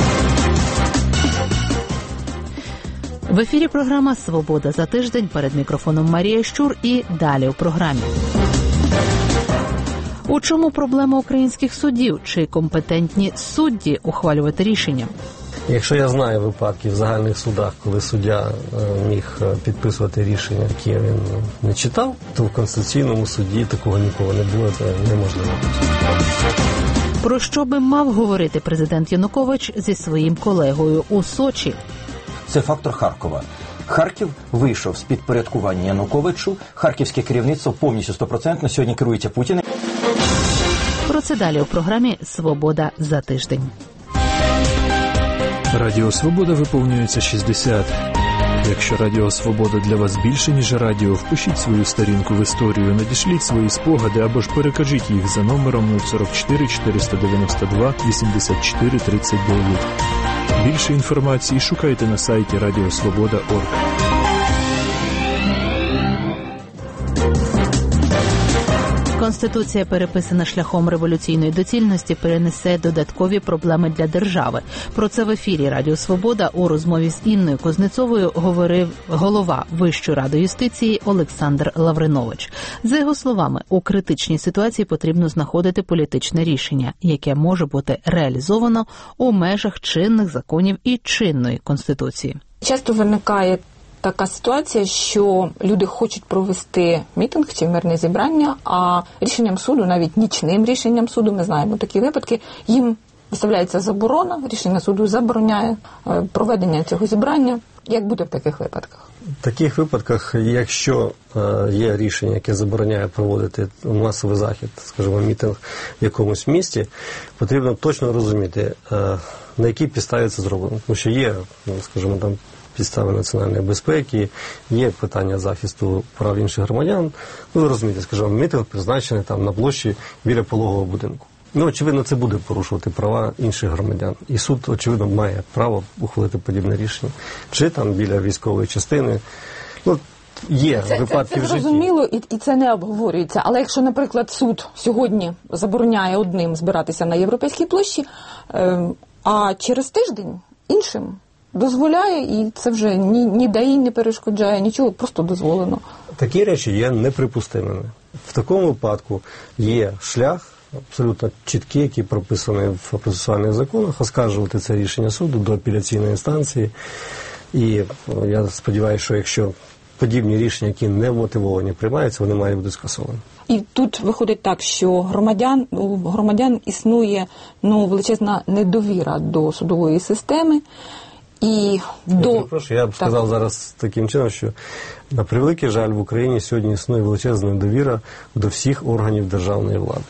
В ефірі програма «Свобода за тиждень». Перед мікрофоном Марія Щур і далі у програмі. У чому проблема українських суддів? Чи компетентні судді ухвалювати рішення? Якщо я знаю випадки в загальних судах, коли суддя міг підписувати рішення, які він не читав, то в Конституційному суді такого ніколи не було, це неможливо. Про що би мав говорити президент Янукович зі своїм колегою у Сочі? Це фактор Харкова. Харків вийшов з підпорядкування Януковичу. Харківське керівництво повністю стопроцентно сьогодні керується Путіним. Про це далі у програмі «Свобода за тиждень». Радіо Свобода виповнюється шістдесят. Якщо Радіо Свобода для вас більше, ніж радіо, впишіть свою сторінку в історію, надішліть свої спогади або ж перекажіть їх за номером нуль сорок чотири чотириста дев'яносто два вісімдесят чотири тридцять дев'ять. Більше інформації шукайте на сайті радіо свобода крапка орг. Конституція, переписана шляхом революційної доцільності, перенесе додаткові проблеми для держави. Про це в ефірі Радіо Свобода у розмові з Інною Кузнецовою говорив голова Вищої ради юстиції Олександр Лавринович. За його словами, у критичній ситуації потрібно знаходити політичне рішення, яке може бути реалізовано у межах чинних законів і чинної Конституції. Часто виникає така ситуація, що люди хочуть провести мітинг чи мирне зібрання, а рішенням суду, навіть нічним рішенням суду, ми знаємо такі випадки, їм виставляється заборона, рішення суду забороняє проведення цього зібрання. Як буде в таких випадках? В таких випадках, якщо є рішення, яке забороняє проводити масовий захід, скажімо, мітинг в якомусь місті, потрібно точно розуміти, на якій підставі це зроблено. Тому що є, скажімо, там, підстави національної безпеки, є питання захисту прав інших громадян. Ну, ви розумієте, скажімо, мітинг призначений там на площі біля пологового будинку. Ну, очевидно, це буде порушувати права інших громадян. І суд, очевидно, має право ухвалити подібне рішення. Чи там біля військової частини. Ну, є це, випадки це, це в житті. зрозуміло, і, і це не обговорюється. Але якщо, наприклад, суд сьогодні забороняє одним збиратися на Європейській площі, е, а через тиждень іншим дозволяє, і це вже ні, ні ДАІ не перешкоджає, нічого, просто дозволено. Такі речі є неприпустимими. В такому випадку є шлях абсолютно чіткий, який прописаний в процесуальних законах, оскаржувати це рішення суду до апеляційної інстанції. І я сподіваюся, що якщо подібні рішення, які не мотивовані, приймаються, вони мають бути скасовані. І тут виходить так, що громадян, у громадян існує ну, величезна недовіра до судової системи. І до... Я, прошу, я б сказав так. зараз таким чином, що на превеликий жаль в Україні сьогодні існує величезна недовіра до всіх органів державної влади.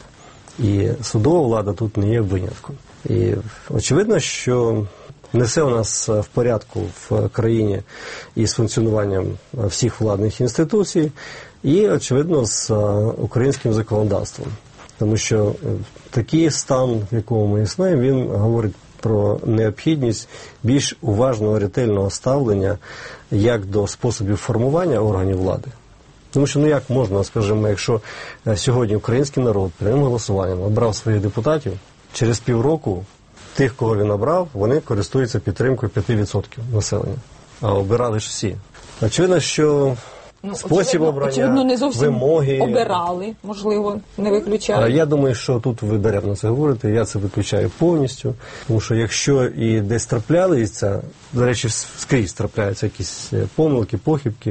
І судова влада тут не є винятком. І очевидно, що не все у нас в порядку в країні із функціонуванням всіх владних інституцій, і, очевидно, з українським законодавством. Тому що такий стан, в якому ми існуємо, він говорить про необхідність більш уважного, ретельного ставлення як до способів формування органів влади. Тому що, ну як можна, скажімо, якщо сьогодні український народ прямим голосуванням обрав своїх депутатів, через півроку тих, кого він обрав, вони користуються підтримкою п'ять відсотків населення. А обирали ж всі. Очевидно, що ну, спосіб очевидно, обрання, очевидно, не зовсім вимоги... обирали, можливо, не виключали. Я думаю, що тут ви даремно це говорите, я це виключаю повністю. Тому що якщо і десь траплялися, до речі, скрізь трапляються якісь помилки, похибки,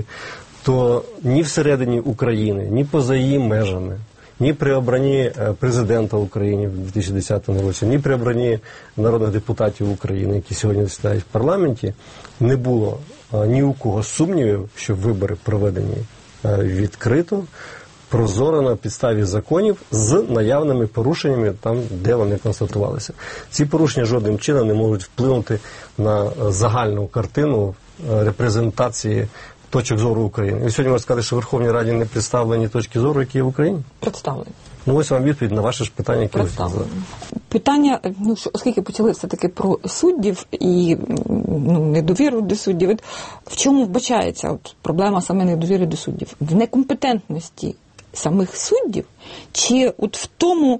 то ні всередині України, ні поза її межами, ні при обранні президента України в дві тисячі десятому році, ні при обранні народних депутатів України, які сьогодні засідають в парламенті, не було ні у кого сумнівів, що вибори проведені відкрито, прозоро на підставі законів з наявними порушеннями там, де вони констатувалися. Ці порушення жодним чином не можуть вплинути на загальну картину репрезентації точок зору України. Ви сьогодні можете сказати, що в Верховній Раді не представлені точки зору, які є в Україні? Представлені. Ну ось вам відповідь на ваше ж питання, яке ви сказали. Питання, ну, що, оскільки почали все-таки про суддів і ну, недовіру до суддів, от, в чому вбачається от, проблема саме недовіри до суддів? В некомпетентності самих суддів чи от в тому,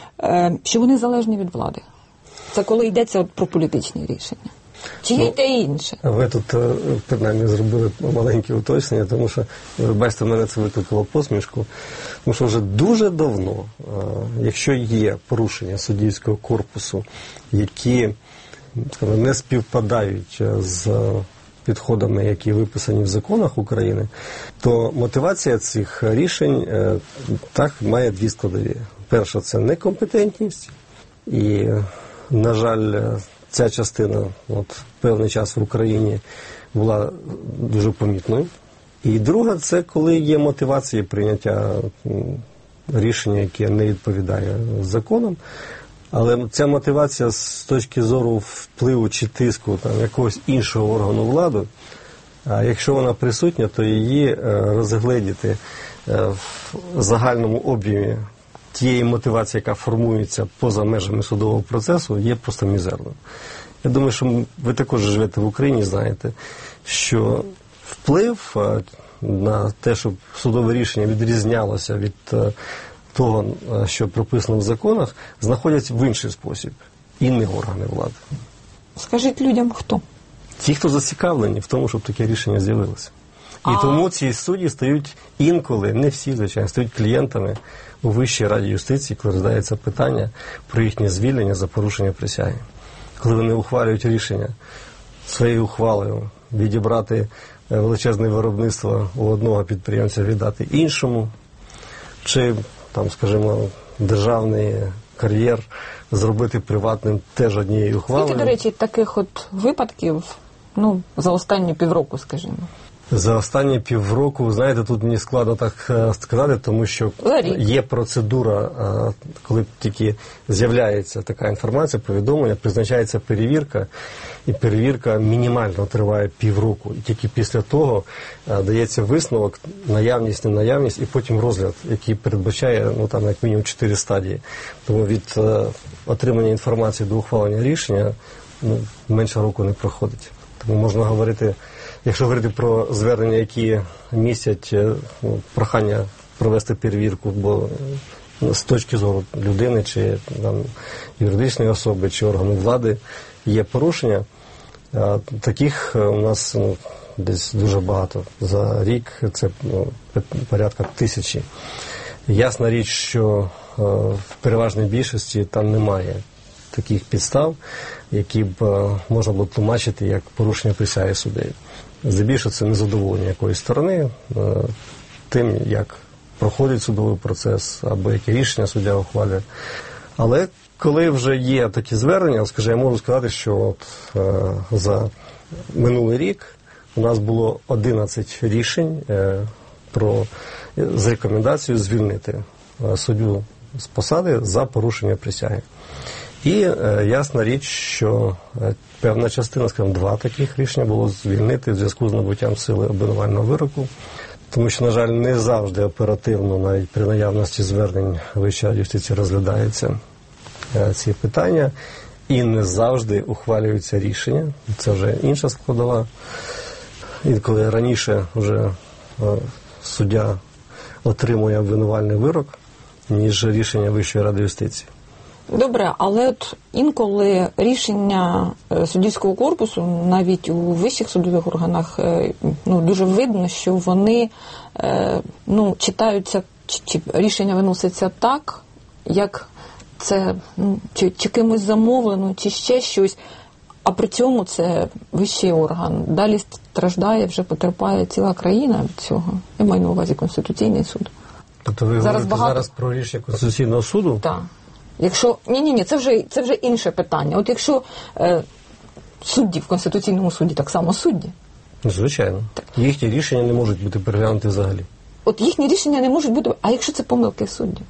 е, що вони залежні від влади? Це коли йдеться от, про політичні рішення. Чи є ну, те інше? Ви тут, принаймні, зробили маленьке уточнення, тому що, ви бачите, в мене це викликало посмішку, тому що вже дуже давно, якщо є порушення суддівського корпусу, які скажімо, не співпадають з підходами, які виписані в законах України, то мотивація цих рішень так має дві складові. Перша – це некомпетентність, І, на жаль, ця частина от, певний час в Україні була дуже помітною. І друга – це коли є мотивація прийняття рішення, яке не відповідає законам. Але ця мотивація з точки зору впливу чи тиску там, якогось іншого органу влади, а якщо вона присутня, то її розгледіти в загальному об'ємі тієї мотивації, яка формується поза межами судового процесу, є просто мізерною. Я думаю, що ви також живете в Україні, знаєте, що вплив на те, щоб судове рішення відрізнялося від того, що прописано в законах, знаходяться в інший спосіб. І не органи влади. Скажіть людям, хто? Ті, хто зацікавлені в тому, щоб таке рішення з'явилося. І а... тому ці судді стають інколи, не всі, звичайно, стають клієнтами у Вищій раді юстиції, коли розглядається питання про їхнє звільнення за порушення присяги. Коли вони ухвалюють рішення своєю ухвалою відібрати величезне виробництво у одного підприємця, віддати іншому, чи, там, скажімо, державний кар'єр зробити приватним теж однією ухвалою. Скільки, до речі, таких от випадків, ну, за останні півроку, скажімо? За останні півроку, знаєте, тут мені складно так сказати, тому що є процедура, коли тільки з'являється така інформація, повідомлення, призначається перевірка, і перевірка мінімально триває півроку. І тільки після того дається висновок, наявність, ненаявність, і потім розгляд, який передбачає, ну, там, як мінімум, чотири стадії. Тому від отримання інформації до ухвалення рішення, ну, менше року не проходить. Тому можна говорити, якщо говорити про звернення, які містять, ну, прохання провести перевірку, бо з точки зору людини, чи там, юридичної особи, чи органу влади є порушення, таких у нас, ну, десь дуже багато. За рік це, ну, порядка тисячі. Ясна річ, що в переважній більшості там немає таких підстав, які б можна було тлумачити як порушення присяги суддею. Здебільшого це незадоволення якоїсь сторони тим, як проходить судовий процес, або яке рішення суддя ухвалює. Але коли вже є такі звернення, скажімо, я можу сказати, що от, е, за минулий рік у нас було одинадцять рішень е, про, з рекомендацією звільнити е, суддю з посади за порушення присяги. І е, ясна річ, що е, певна частина, скажімо, два таких рішення було звільнити в зв'язку з набуттям сили обвинувального вироку. Тому що, на жаль, не завжди оперативно, навіть при наявності звернень Вища рада юстиції розглядаються е, ці питання. І не завжди ухвалюються рішення. Це вже інша складова. І коли раніше вже е, суддя отримує обвинувальний вирок, ніж рішення Вищої ради юстиції. Добре, але от інколи рішення суддівського корпусу, навіть у вищих судових органах, ну, дуже видно, що вони, ну, читаються, чи рішення виноситься так, як це, ну, чи, чи кимось замовлено, чи ще щось, а при цьому це вищий орган. Далі страждає, вже потерпає ціла країна від цього. Я маю на увазі Конституційний суд. Тобто ви зараз говорите багато... зараз про рішення Конституційного суду? Так. Якщо ні, ні, ні, це вже це вже інше питання. От якщо е, судді в Конституційному суді так само судді, звичайно, так. Їхні рішення не можуть бути переглянуті взагалі. От їхні рішення не можуть бути. А якщо це помилки судді?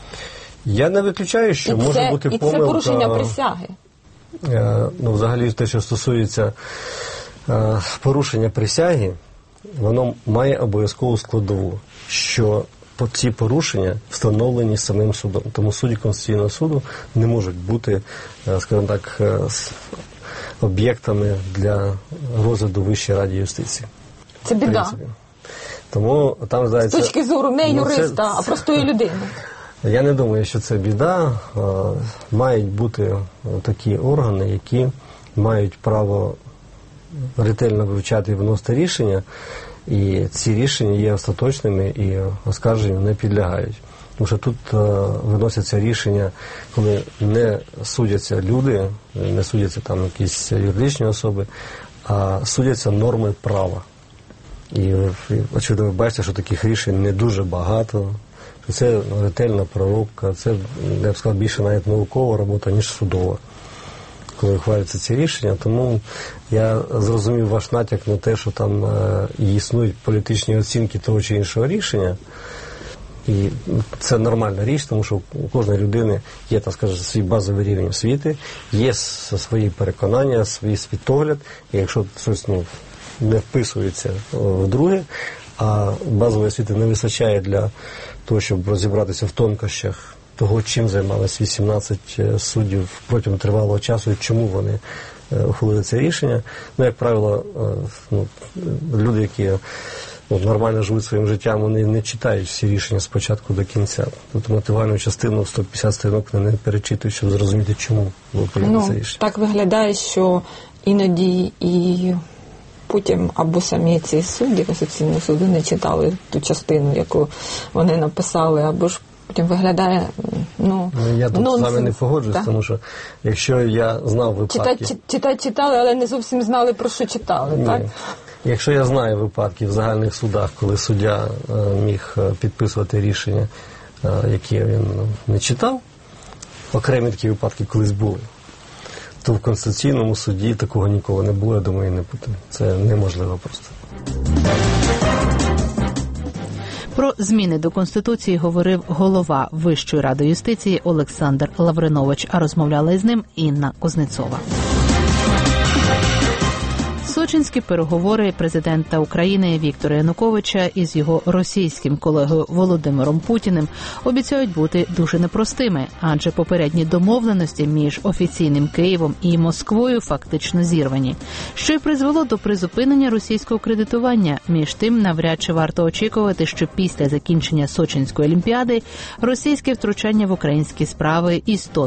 Я не виключаю, що і може це, бути і помилка. І це порушення присяги. Е, ну, взагалі, те, що стосується е, порушення присяги, воно має обов'язкову складову, що ці порушення встановлені самим судом. Тому судді Конституційного суду не можуть бути, скажімо так, об'єктами для розгляду Вищої ради юстиції. Це біда. Тому там, здається, з точки зору не юриста, ну, це... а простої людини. Я не думаю, що це біда. Мають бути такі органи, які мають право ретельно вивчати і виносити рішення, і ці рішення є остаточними і оскарженню не підлягають. Тому що тут е, виносяться рішення, коли не судяться люди, не судяться там якісь юридичні особи, а судяться норми права. І, і очевидно, ви бачите, що таких рішень не дуже багато, Це ретельна проробка, це, я б сказав, більше навіть наукова робота, ніж судова, коли ухвалюються ці рішення. Тому я зрозумів ваш натяк на те, що там е, існують політичні оцінки того чи іншого рішення. І це нормальна річ, тому що у кожної людини є, так скажемо, свій базовий рівень освіти, є свої переконання, свій світогляд, і якщо щось ну, не вписується в друге, а базової освіти не вистачає для того, щоб розібратися в тонкощах того, чим займалися вісімнадцять суддів протягом тривалого часу і чому вони ухвалили це рішення. Ну, як правило, ну, люди, які ну, нормально живуть своїм життям, вони не читають всі рішення з початку до кінця. Тобто мотивальну частину сто п'ятдесят сторінок не перечитують, щоб зрозуміти, чому було прийнято ну, це рішення. Так виглядає, що іноді і потім або самі ці судді Конституційного суду не читали ту частину, яку вони написали, або ж потім виглядає, ну... ну я тут ну, з вами не погоджуюсь, так? Тому що якщо я знав випадки... Читати, читати читали, але не зовсім знали, про що читали, Ні. так? Якщо я знаю випадки в загальних судах, коли суддя е, міг підписувати рішення, е, які він не читав, окремі такі випадки колись були, то в Конституційному суді такого ніколи не було, я думаю, і не буде. Це неможливо просто. Про зміни до Конституції говорив голова Вищої ради юстиції Олександр Лавринович, а розмовляла із ним Інна Кузнецова. Сочинські переговори президента України Віктора Януковича із його російським колегою Володимиром Путіним обіцяють бути дуже непростими, адже попередні домовленості між офіційним Києвом і Москвою фактично зірвані, що й призвело до призупинення російського кредитування. Між тим, навряд чи варто очікувати, що після закінчення Сочинської олімпіади російське втручання в українські справи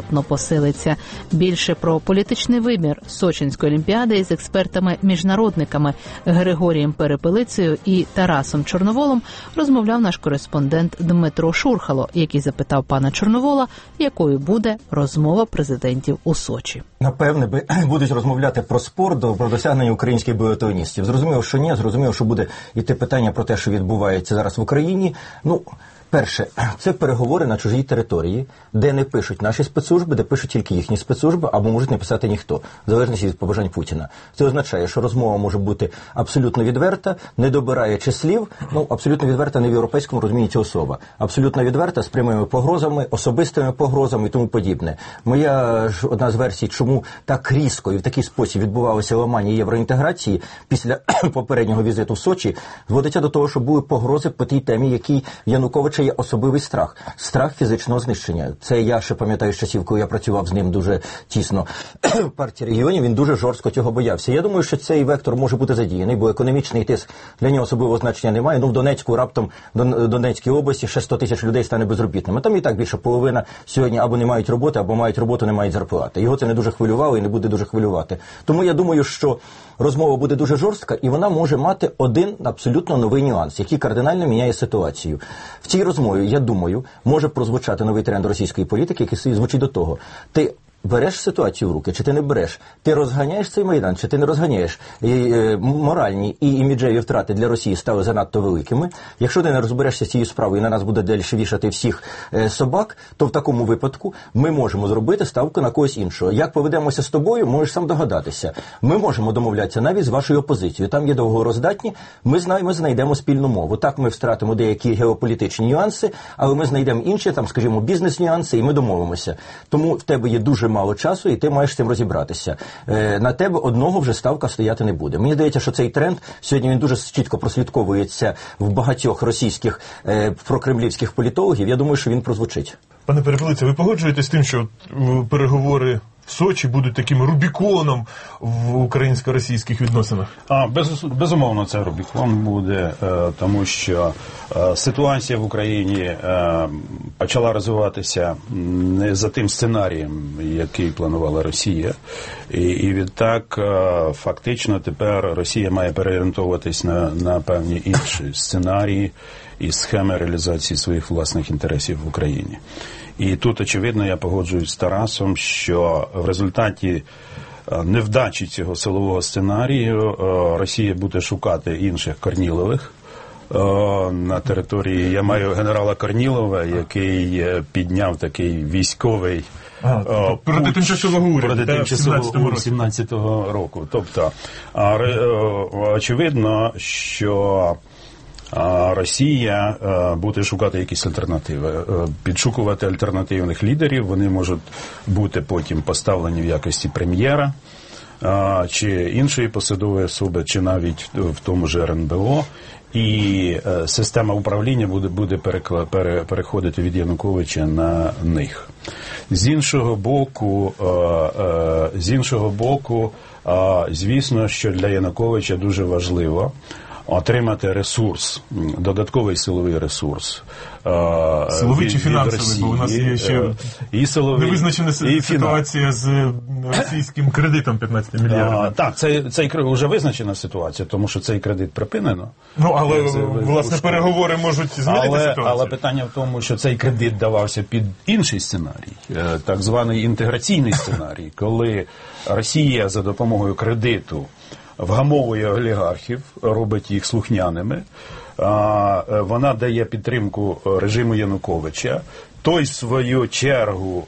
істотно посилиться. Більше про політичний вимір Сочинської олімпіади з експертами міжнародниками Григорієм Перепелицею і Тарасом Чорноволом розмовляв наш кореспондент Дмитро Шурхало, який запитав пана Чорновола, якою буде розмова президентів у Сочі. Напевне, будуть розмовляти про спорт, про досягнення українських біатлоністів. Зрозуміло, що ні, зрозуміло, що буде йти питання про те, що відбувається зараз в Україні. Ну, перше, це переговори на чужій території, де не пишуть наші спецслужби, де пишуть тільки їхні спецслужби, або можуть не писати ніхто, в залежності від побажань Путіна. Це означає, що розмова може бути абсолютно відверта, не добираючи слів, ну, абсолютно відверта не в європейському розумінні ця особа, абсолютно відверта з прямими погрозами, особистими погрозами і тому подібне. Моя ж одна з версій, чому так різко і в такий спосіб відбувалося ламання євроінтеграції після попереднього візиту в Сочі, зводиться до того, що були погрози по тій темі, якій Януковича є особливий страх. Страх фізичного знищення. Це я ще пам'ятаю з часів, коли я працював з ним дуже тісно в партії регіонів, він дуже жорстко цього боявся. Я думаю, що цей вектор може бути задіяний, бо економічний тиск для нього особливого значення немає. Ну, в Донецьку раптом, в Донецькій області ще сто тисяч людей стане безробітними. Там і так більше половина сьогодні або не мають роботи, або мають роботу, не мають зарплати. Його це не дуже хвилювало і не буде дуже хвилювати. Тому я думаю, що розмова буде дуже жорстка, і вона може мати один абсолютно новий нюанс, який кардинально міняє ситуацію. В цій розмові, я думаю, може прозвучати новий тренд російської політики, який звучить до того. Ти береш ситуацію в руки, чи ти не береш? Ти розганяєш цей Майдан, чи ти не розганяєш? І, е, моральні і іміджеві втрати для Росії стали занадто великими. Якщо ти не розберешся з цією справою і на нас буде далі вішати всіх е, собак, то в такому випадку ми можемо зробити ставку на когось іншого. Як поведемося з тобою, можеш сам догадатися. Ми можемо домовлятися навіть з вашою опозицією. Там є договороздатні, ми знаємо, знайдемо спільну мову. Так, ми втратимо деякі геополітичні нюанси, але ми знайдемо інші, там, скажімо, бізнес-нюанси, і ми домовимося. Тому в тебе є дуже мало часу, і ти маєш з цим розібратися. Е, на тебе одного вже ставка стояти не буде. Мені здається, що цей тренд, сьогодні він дуже чітко прослідковується в багатьох російських е, прокремлівських політологів. Я думаю, що він прозвучить. Пане Перепелице, ви погоджуєтесь з тим, що переговори в Сочі будуть таким Рубіконом в українсько-російських відносинах? А, без, безумовно, це Рубікон буде, е, тому що е, ситуація в Україні е, почала розвиватися не за тим сценарієм, який планувала Росія. І, і відтак, е, фактично, тепер Росія має переорієнтовуватись на, на певні інші сценарії і схеми реалізації своїх власних інтересів в Україні. І тут, очевидно, я погоджуюсь з Тарасом, що в результаті невдачі цього силового сценарію Росія буде шукати інших Корнілових, на території, я маю генерала Корнілова, який підняв такий військовий А, тобто, проти тимчасового уряду, проти тимчасового уряду сімнадцятого року. Тобто, очевидно, що Росія буде шукати якісь альтернативи, підшукувати альтернативних лідерів, вони можуть бути потім поставлені в якості прем'єра, чи іншої посадової особи, чи навіть в тому ж ер ен бе о, і е, система управління буде, буде перекла, пере, переходити від Януковича на них. З іншого боку, е, е, з іншого боку, е, звісно, що для Януковича дуже важливо отримати ресурс, додатковий силовий ресурс. Силовий чи фінансовий, бо у нас є ще і силовий, невизначена і ситуація з російським кредитом п'ятнадцять мільярдів. Так, це, це вже визначена ситуація, тому що цей кредит припинено. Ну, але, власне, переговори можуть змінити але, ситуацію. Але питання в тому, що цей кредит давався під інший сценарій, так званий інтеграційний сценарій, коли Росія за допомогою кредиту вгамовує олігархів, робить їх слухняними, вона дає підтримку режиму Януковича, той, в свою чергу,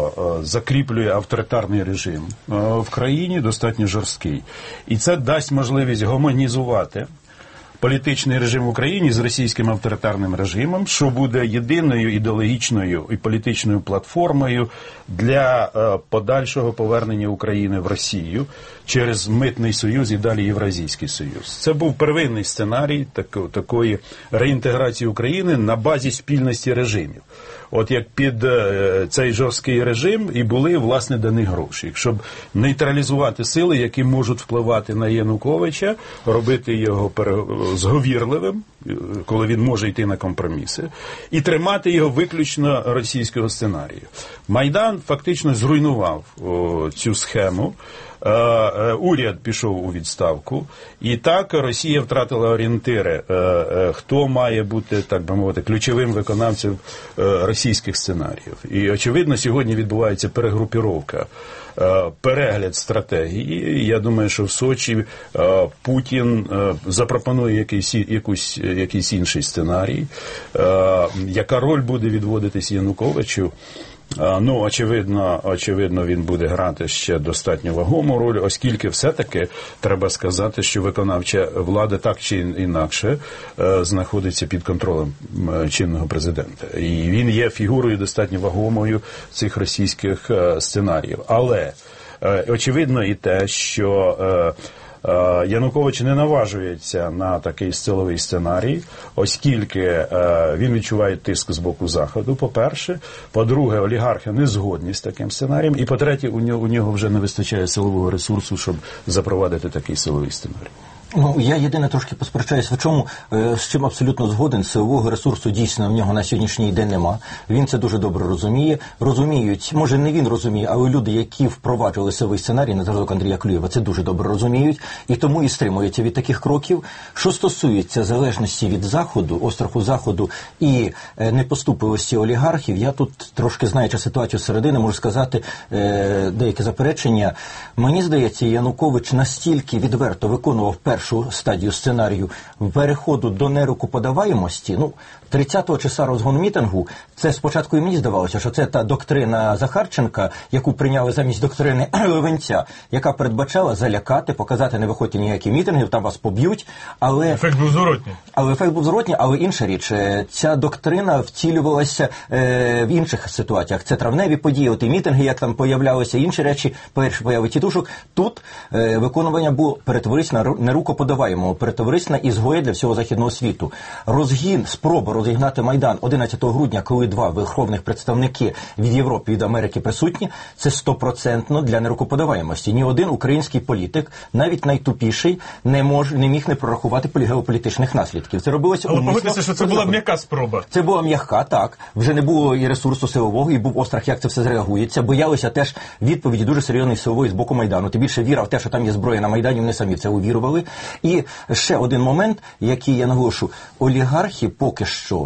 закріплює авторитарний режим в країні, достатньо жорсткий. І це дасть можливість гомогенізувати політичний режим в Україні з російським авторитарним режимом, що буде єдиною ідеологічною і політичною платформою для е, подальшого повернення України в Росію через Митний Союз і далі Євразійський Союз. Це був первинний сценарій так, такої реінтеграції України на базі спільності режимів. От як під е, цей жорсткий режим і були, власне, дані гроші, щоб нейтралізувати сили, які можуть впливати на Януковича, робити його пере... зговірливим, коли він може йти на компроміси, і тримати його виключно російського сценарію. Майдан фактично зруйнував о, цю схему. Е, е, уряд пішов у відставку, і так Росія втратила орієнтири, е, е, хто має бути, так би мовити, ключовим виконавцем е, російських сценаріїв. І, очевидно, сьогодні відбувається перегрупіровка, е, перегляд стратегії. Я думаю, що в Сочі е, Путін е, запропонує якийсь, якусь, якийсь інший сценарій, е, яка роль буде відводитись Януковичу. Ну, очевидно, очевидно, він буде грати ще достатньо вагому роль, оскільки все-таки треба сказати, що виконавча влада так чи інакше знаходиться під контролем чинного президента. І він є фігурою достатньо вагомою цих російських сценаріїв. Але очевидно і те, що Янукович не наважується на такий силовий сценарій, оскільки е, він відчуває тиск з боку Заходу, по-перше. По-друге, олігархи не згодні з таким сценарієм. І по-третє, у нього, у нього вже не вистачає силового ресурсу, щоб запровадити такий силовий сценарій. Ну, я єдине трошки посперечаюсь, в чому, з чим абсолютно згоден, силового ресурсу дійсно в нього на сьогоднішній день нема. Він це дуже добре розуміє. Розуміють, може не він розуміє, але люди, які впроваджували силовий сценарій, на зразок Андрія Клюєва, це дуже добре розуміють і тому і стримуються від таких кроків. Що стосується залежності від Заходу, остраху Заходу і непоступливості олігархів, я тут трошки, знаючи ситуацію зсередини, можу сказати е, деякі заперечення. Мені здається, Янукович настільки відверто виконував першу стадію сценарію переходу до нерукоподаваємості, ну, тридцятого числа розгону мітингу, це спочатку і мені здавалося, що це та доктрина Захарченка, яку прийняли замість доктрини Левенця, яка передбачала залякати, показати, не виходьте ніякі мітинги, там вас поб'ють, але... Ефект був зворотній. Але ефект був зворотній, але інша річ, ця доктрина втілювалася е, в інших ситуаціях. Це травневі події, от і мітинги, як там появлялися, інші речі, перші появи тітушок. Тут е, виконування було перетворитися на нерукоподаваємого, перетворитися на ізгоя для всього західного світу. Розгін, спроба розігнати Майдан одинадцятого грудня, коли два верховних представники від Європи, від Америки присутні, це стопроцентно для нерукоподаваємості. Ні один український політик, навіть найтупіший, не мож, не міг не прорахувати геополітичних наслідків. Це робилося умисно. Але погодьтеся, що це була м'яка спроба. Це була м'яка, так. Вже не було і ресурсу силового, і був острах, як це все зреагується. Боялися теж відповіді дуже серйозної силової з боку Майдану. Тим більше віра в те, що там є зброя на Майдані, вони самі в це увірували. І ще один момент, який я наголошу. Олігархи поки що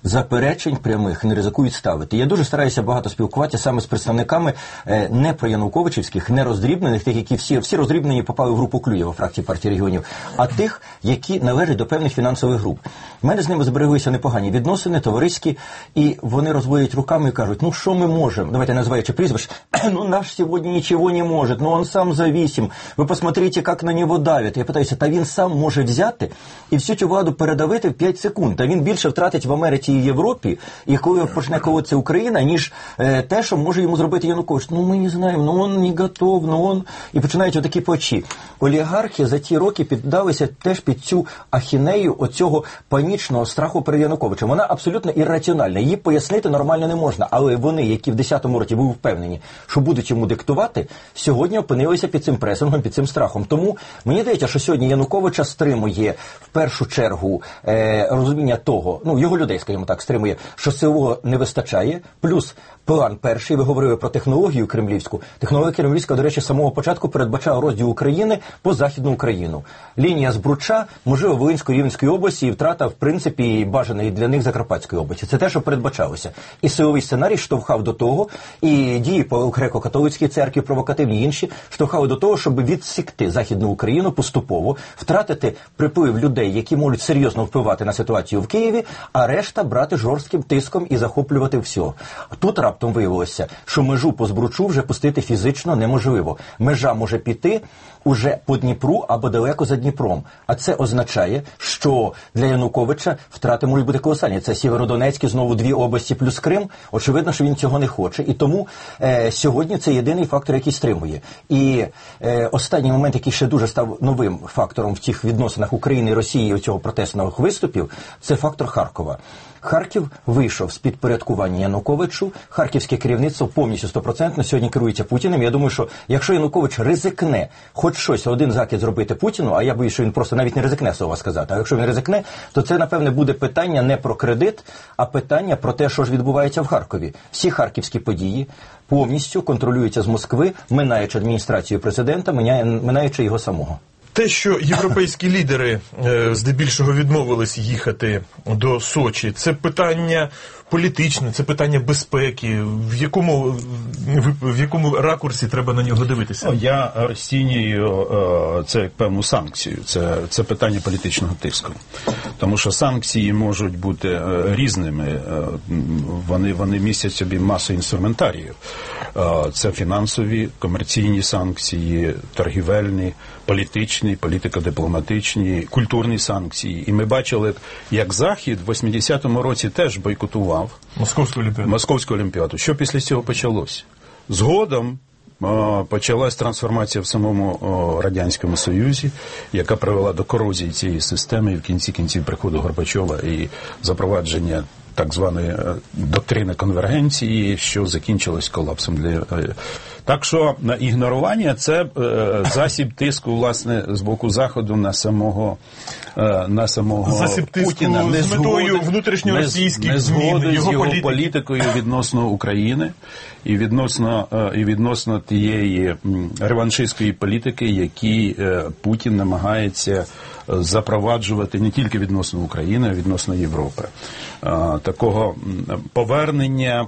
заперечень прямих не ризикують ставити. Я дуже стараюся багато спілкуватися саме з представниками е, не проянуковичівських, не роздрібнених, тих, які всі, всі роздрібнені попали в групу Клюєва, фракції партії регіонів, а тих, які належать до певних фінансових груп. У мене з ними збереглися непогані відносини, товариські, і вони розводять руками і кажуть, ну що ми можемо, давайте називаючи прізвище, ну наш сьогодні нічого не може, ну он сам зависим, ви посмотрите, як на нього давять. Я питаюся, та він сам може взяти і всю цю владу передавити в п'ять секунд, та він більше втратить в Америці і Європі, і коли почне колотися Україна, ніж е, те, що може йому зробити Янукович. Ну ми не знаємо, ну он не готов, ну он... І починають отакі плачі. Олігархи за ті роки піддалися теж під цю ахінею оцього панічного страху перед Януковичем. Вона абсолютно ірраціональна, її пояснити нормально не можна, але вони, які в десятому році були впевнені, що будуть йому диктувати, сьогодні опинилися під цим пресингом, під цим страхом. Тому мені здається, що сьогодні Януковича стримує в першу чергу е, розуміння того, ну його людей, скажімо так, стримує, що силового не вистачає, плюс план перший, ви говорили про технологію кремлівську. Технологія кремлівська, до речі, з самого початку передбачала розділ України по Західну Україну. Лінія Збруча, можливо, Волинської, Рівненської області і втрата, в принципі, бажаної для них Закарпатської області. Це те, що передбачалося. І силовий сценарій штовхав до того, і дії по греко-католицькій церкві, провокативні і інші, штовхали до того, щоб відсікти Західну Україну поступово, втратити приплив людей, які можуть серйозно впливати на ситуацію в Києві, а решта брати жорстким тиском і захоплювати все. Тут раптом виявилося, що межу по Збручу вже пустити фізично неможливо. Межа може піти уже по Дніпру або далеко за Дніпром. А це означає, що для Януковича втрати можуть бути колосальні. Це Сєвєродонецьк, знову дві області плюс Крим. Очевидно, що він цього не хоче. І тому е, сьогодні це єдиний фактор, який стримує. І е, останній момент, який ще дуже став новим фактором в цих відносинах України і Росії, цього протестних виступів, це фактор Харкова. Харків вийшов з підпорядкування Януковичу, харківське керівництво повністю стопроцентно сьогодні керується Путіним. Я думаю, що якщо Янукович ризикне хоч щось, один закид зробити Путіну, а я боюсь, що він просто навіть не ризикне слова сказати, а якщо він ризикне, то це, напевне, буде питання не про кредит, а питання про те, що ж відбувається в Харкові. Всі харківські події повністю контролюються з Москви, минаючи адміністрацію президента, минаючи його самого. Те, що європейські лідери е, здебільшого відмовились їхати до Сочі, це питання політичне, це питання безпеки. В якому, в, в якому ракурсі треба на нього дивитися? Я розцінюю е, це як певну санкцію. Це, це питання політичного тиску. Тому що санкції можуть бути е, різними. Е, вони, вони містять собі масу інструментаріїв. Е, це фінансові, комерційні санкції, торгівельні, політичні, політико-дипломатичні, культурні санкції. І ми бачили, як Захід в восьмидесятому році теж бойкотував Московську олімпіаду. Московську олімпіаду. Що після цього почалося? Згодом о, почалась трансформація в самому о, Радянському Союзі, яка привела до корозії цієї системи і в кінці кінців приходу Горбачова і запровадження так званої доктрини конвергенції, що закінчилось колапсом. Для Так що ігнорування – це е, засіб тиску, власне, з боку Заходу на самого, е, на самого засіб Путіна. Тиску з метою внутрішньоросійських не змін, його, його політики. політикою відносно України і відносно, е, і відносно тієї реваншистської політики, які е, Путін намагається запроваджувати не тільки відносно України, а відносно Європи. Такого повернення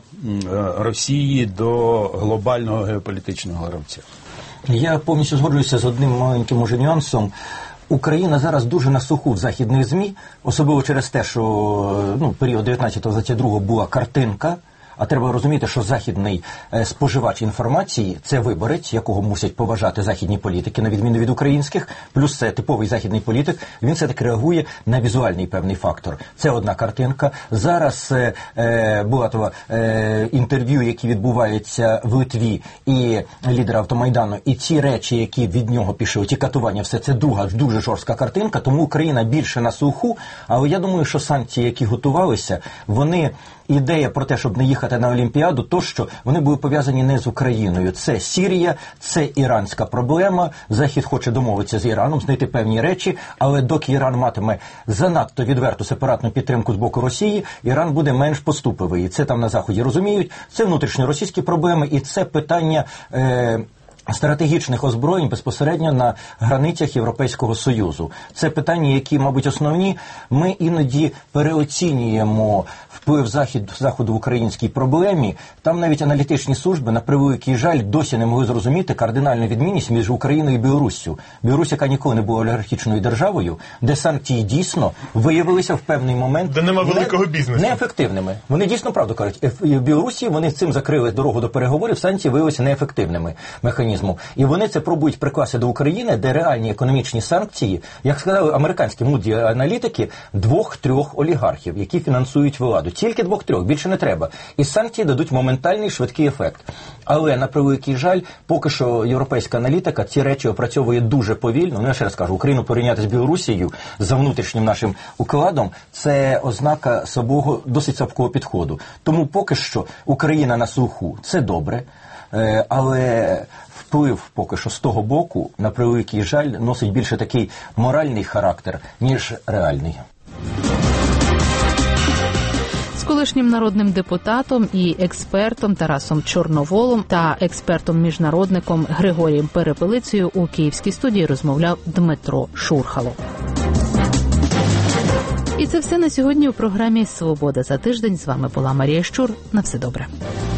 Росії до глобального геополітичного гравця. Я повністю згоджуюся з одним маленьким уже нюансом. Україна зараз дуже на слуху в західних ЗМІ, особливо через те, що ну, період дев'ятнадцятого двадцять другого була картинка. А треба розуміти, що західний е, споживач інформації – це виборець, якого мусять поважати західні політики, на відміну від українських, плюс це типовий західний політик, він все-таки реагує на візуальний певний фактор. Це одна картинка. Зараз е, е, Булатова е, інтерв'ю, які відбуваються в Литві, і лідера Автомайдану, і ці речі, які від нього пішли, ті катування, все це друга дуже жорстка картинка, тому Україна більше на слуху, але я думаю, що санкції, які готувалися, вони... Ідея про те, щоб не їхати на Олімпіаду, то що вони були пов'язані не з Україною. Це Сірія, це іранська проблема. Захід хоче домовитися з Іраном, знайти певні речі, але доки Іран матиме занадто відверту сепаратну підтримку з боку Росії, Іран буде менш поступливий. І це там на Заході розуміють. Це внутрішньоросійські проблеми, і це питання... Е- стратегічних озброєнь безпосередньо на границях Європейського Союзу. Це питання, які, мабуть, основні. Ми іноді переоцінюємо вплив захід, Заходу в українській проблемі. Там навіть аналітичні служби, на превеликий жаль, досі не могли зрозуміти кардинальну відмінність між Україною і Білоруссю. Білорусь, яка ніколи не була олігархічною державою, де санкції дійсно виявилися в певний момент де нема великого бізнесу. Неефективними. Вони дійсно правду кажуть. В Білорусі вони цим закрили дорогу до переговорів, санкції виявилися неефективними механізмом. І вони це пробують прикласти до України, де реальні економічні санкції, як сказали американські мудрі аналітики, двох-трьох олігархів, які фінансують владу. Тільки двох-трьох, більше не треба. І санкції дадуть моментальний швидкий ефект. Але, на превеликий жаль, поки що європейська аналітика ці речі опрацьовує дуже повільно. Ну, я ще раз кажу, Україну порівняти з Білорусією за внутрішнім нашим укладом – це ознака слабого, досить слабкого підходу. Тому поки що Україна на слуху – це добре, але вплив поки що з того боку, на превеликий жаль, носить більше такий моральний характер, ніж реальний. З колишнім народним депутатом і експертом Тарасом Чорноволом та експертом-міжнародником Григорієм Перепелицею у київській студії розмовляв Дмитро Шурхало. І це все на сьогодні у програмі «Свобода за тиждень». З вами була Марія Щур. На все добре.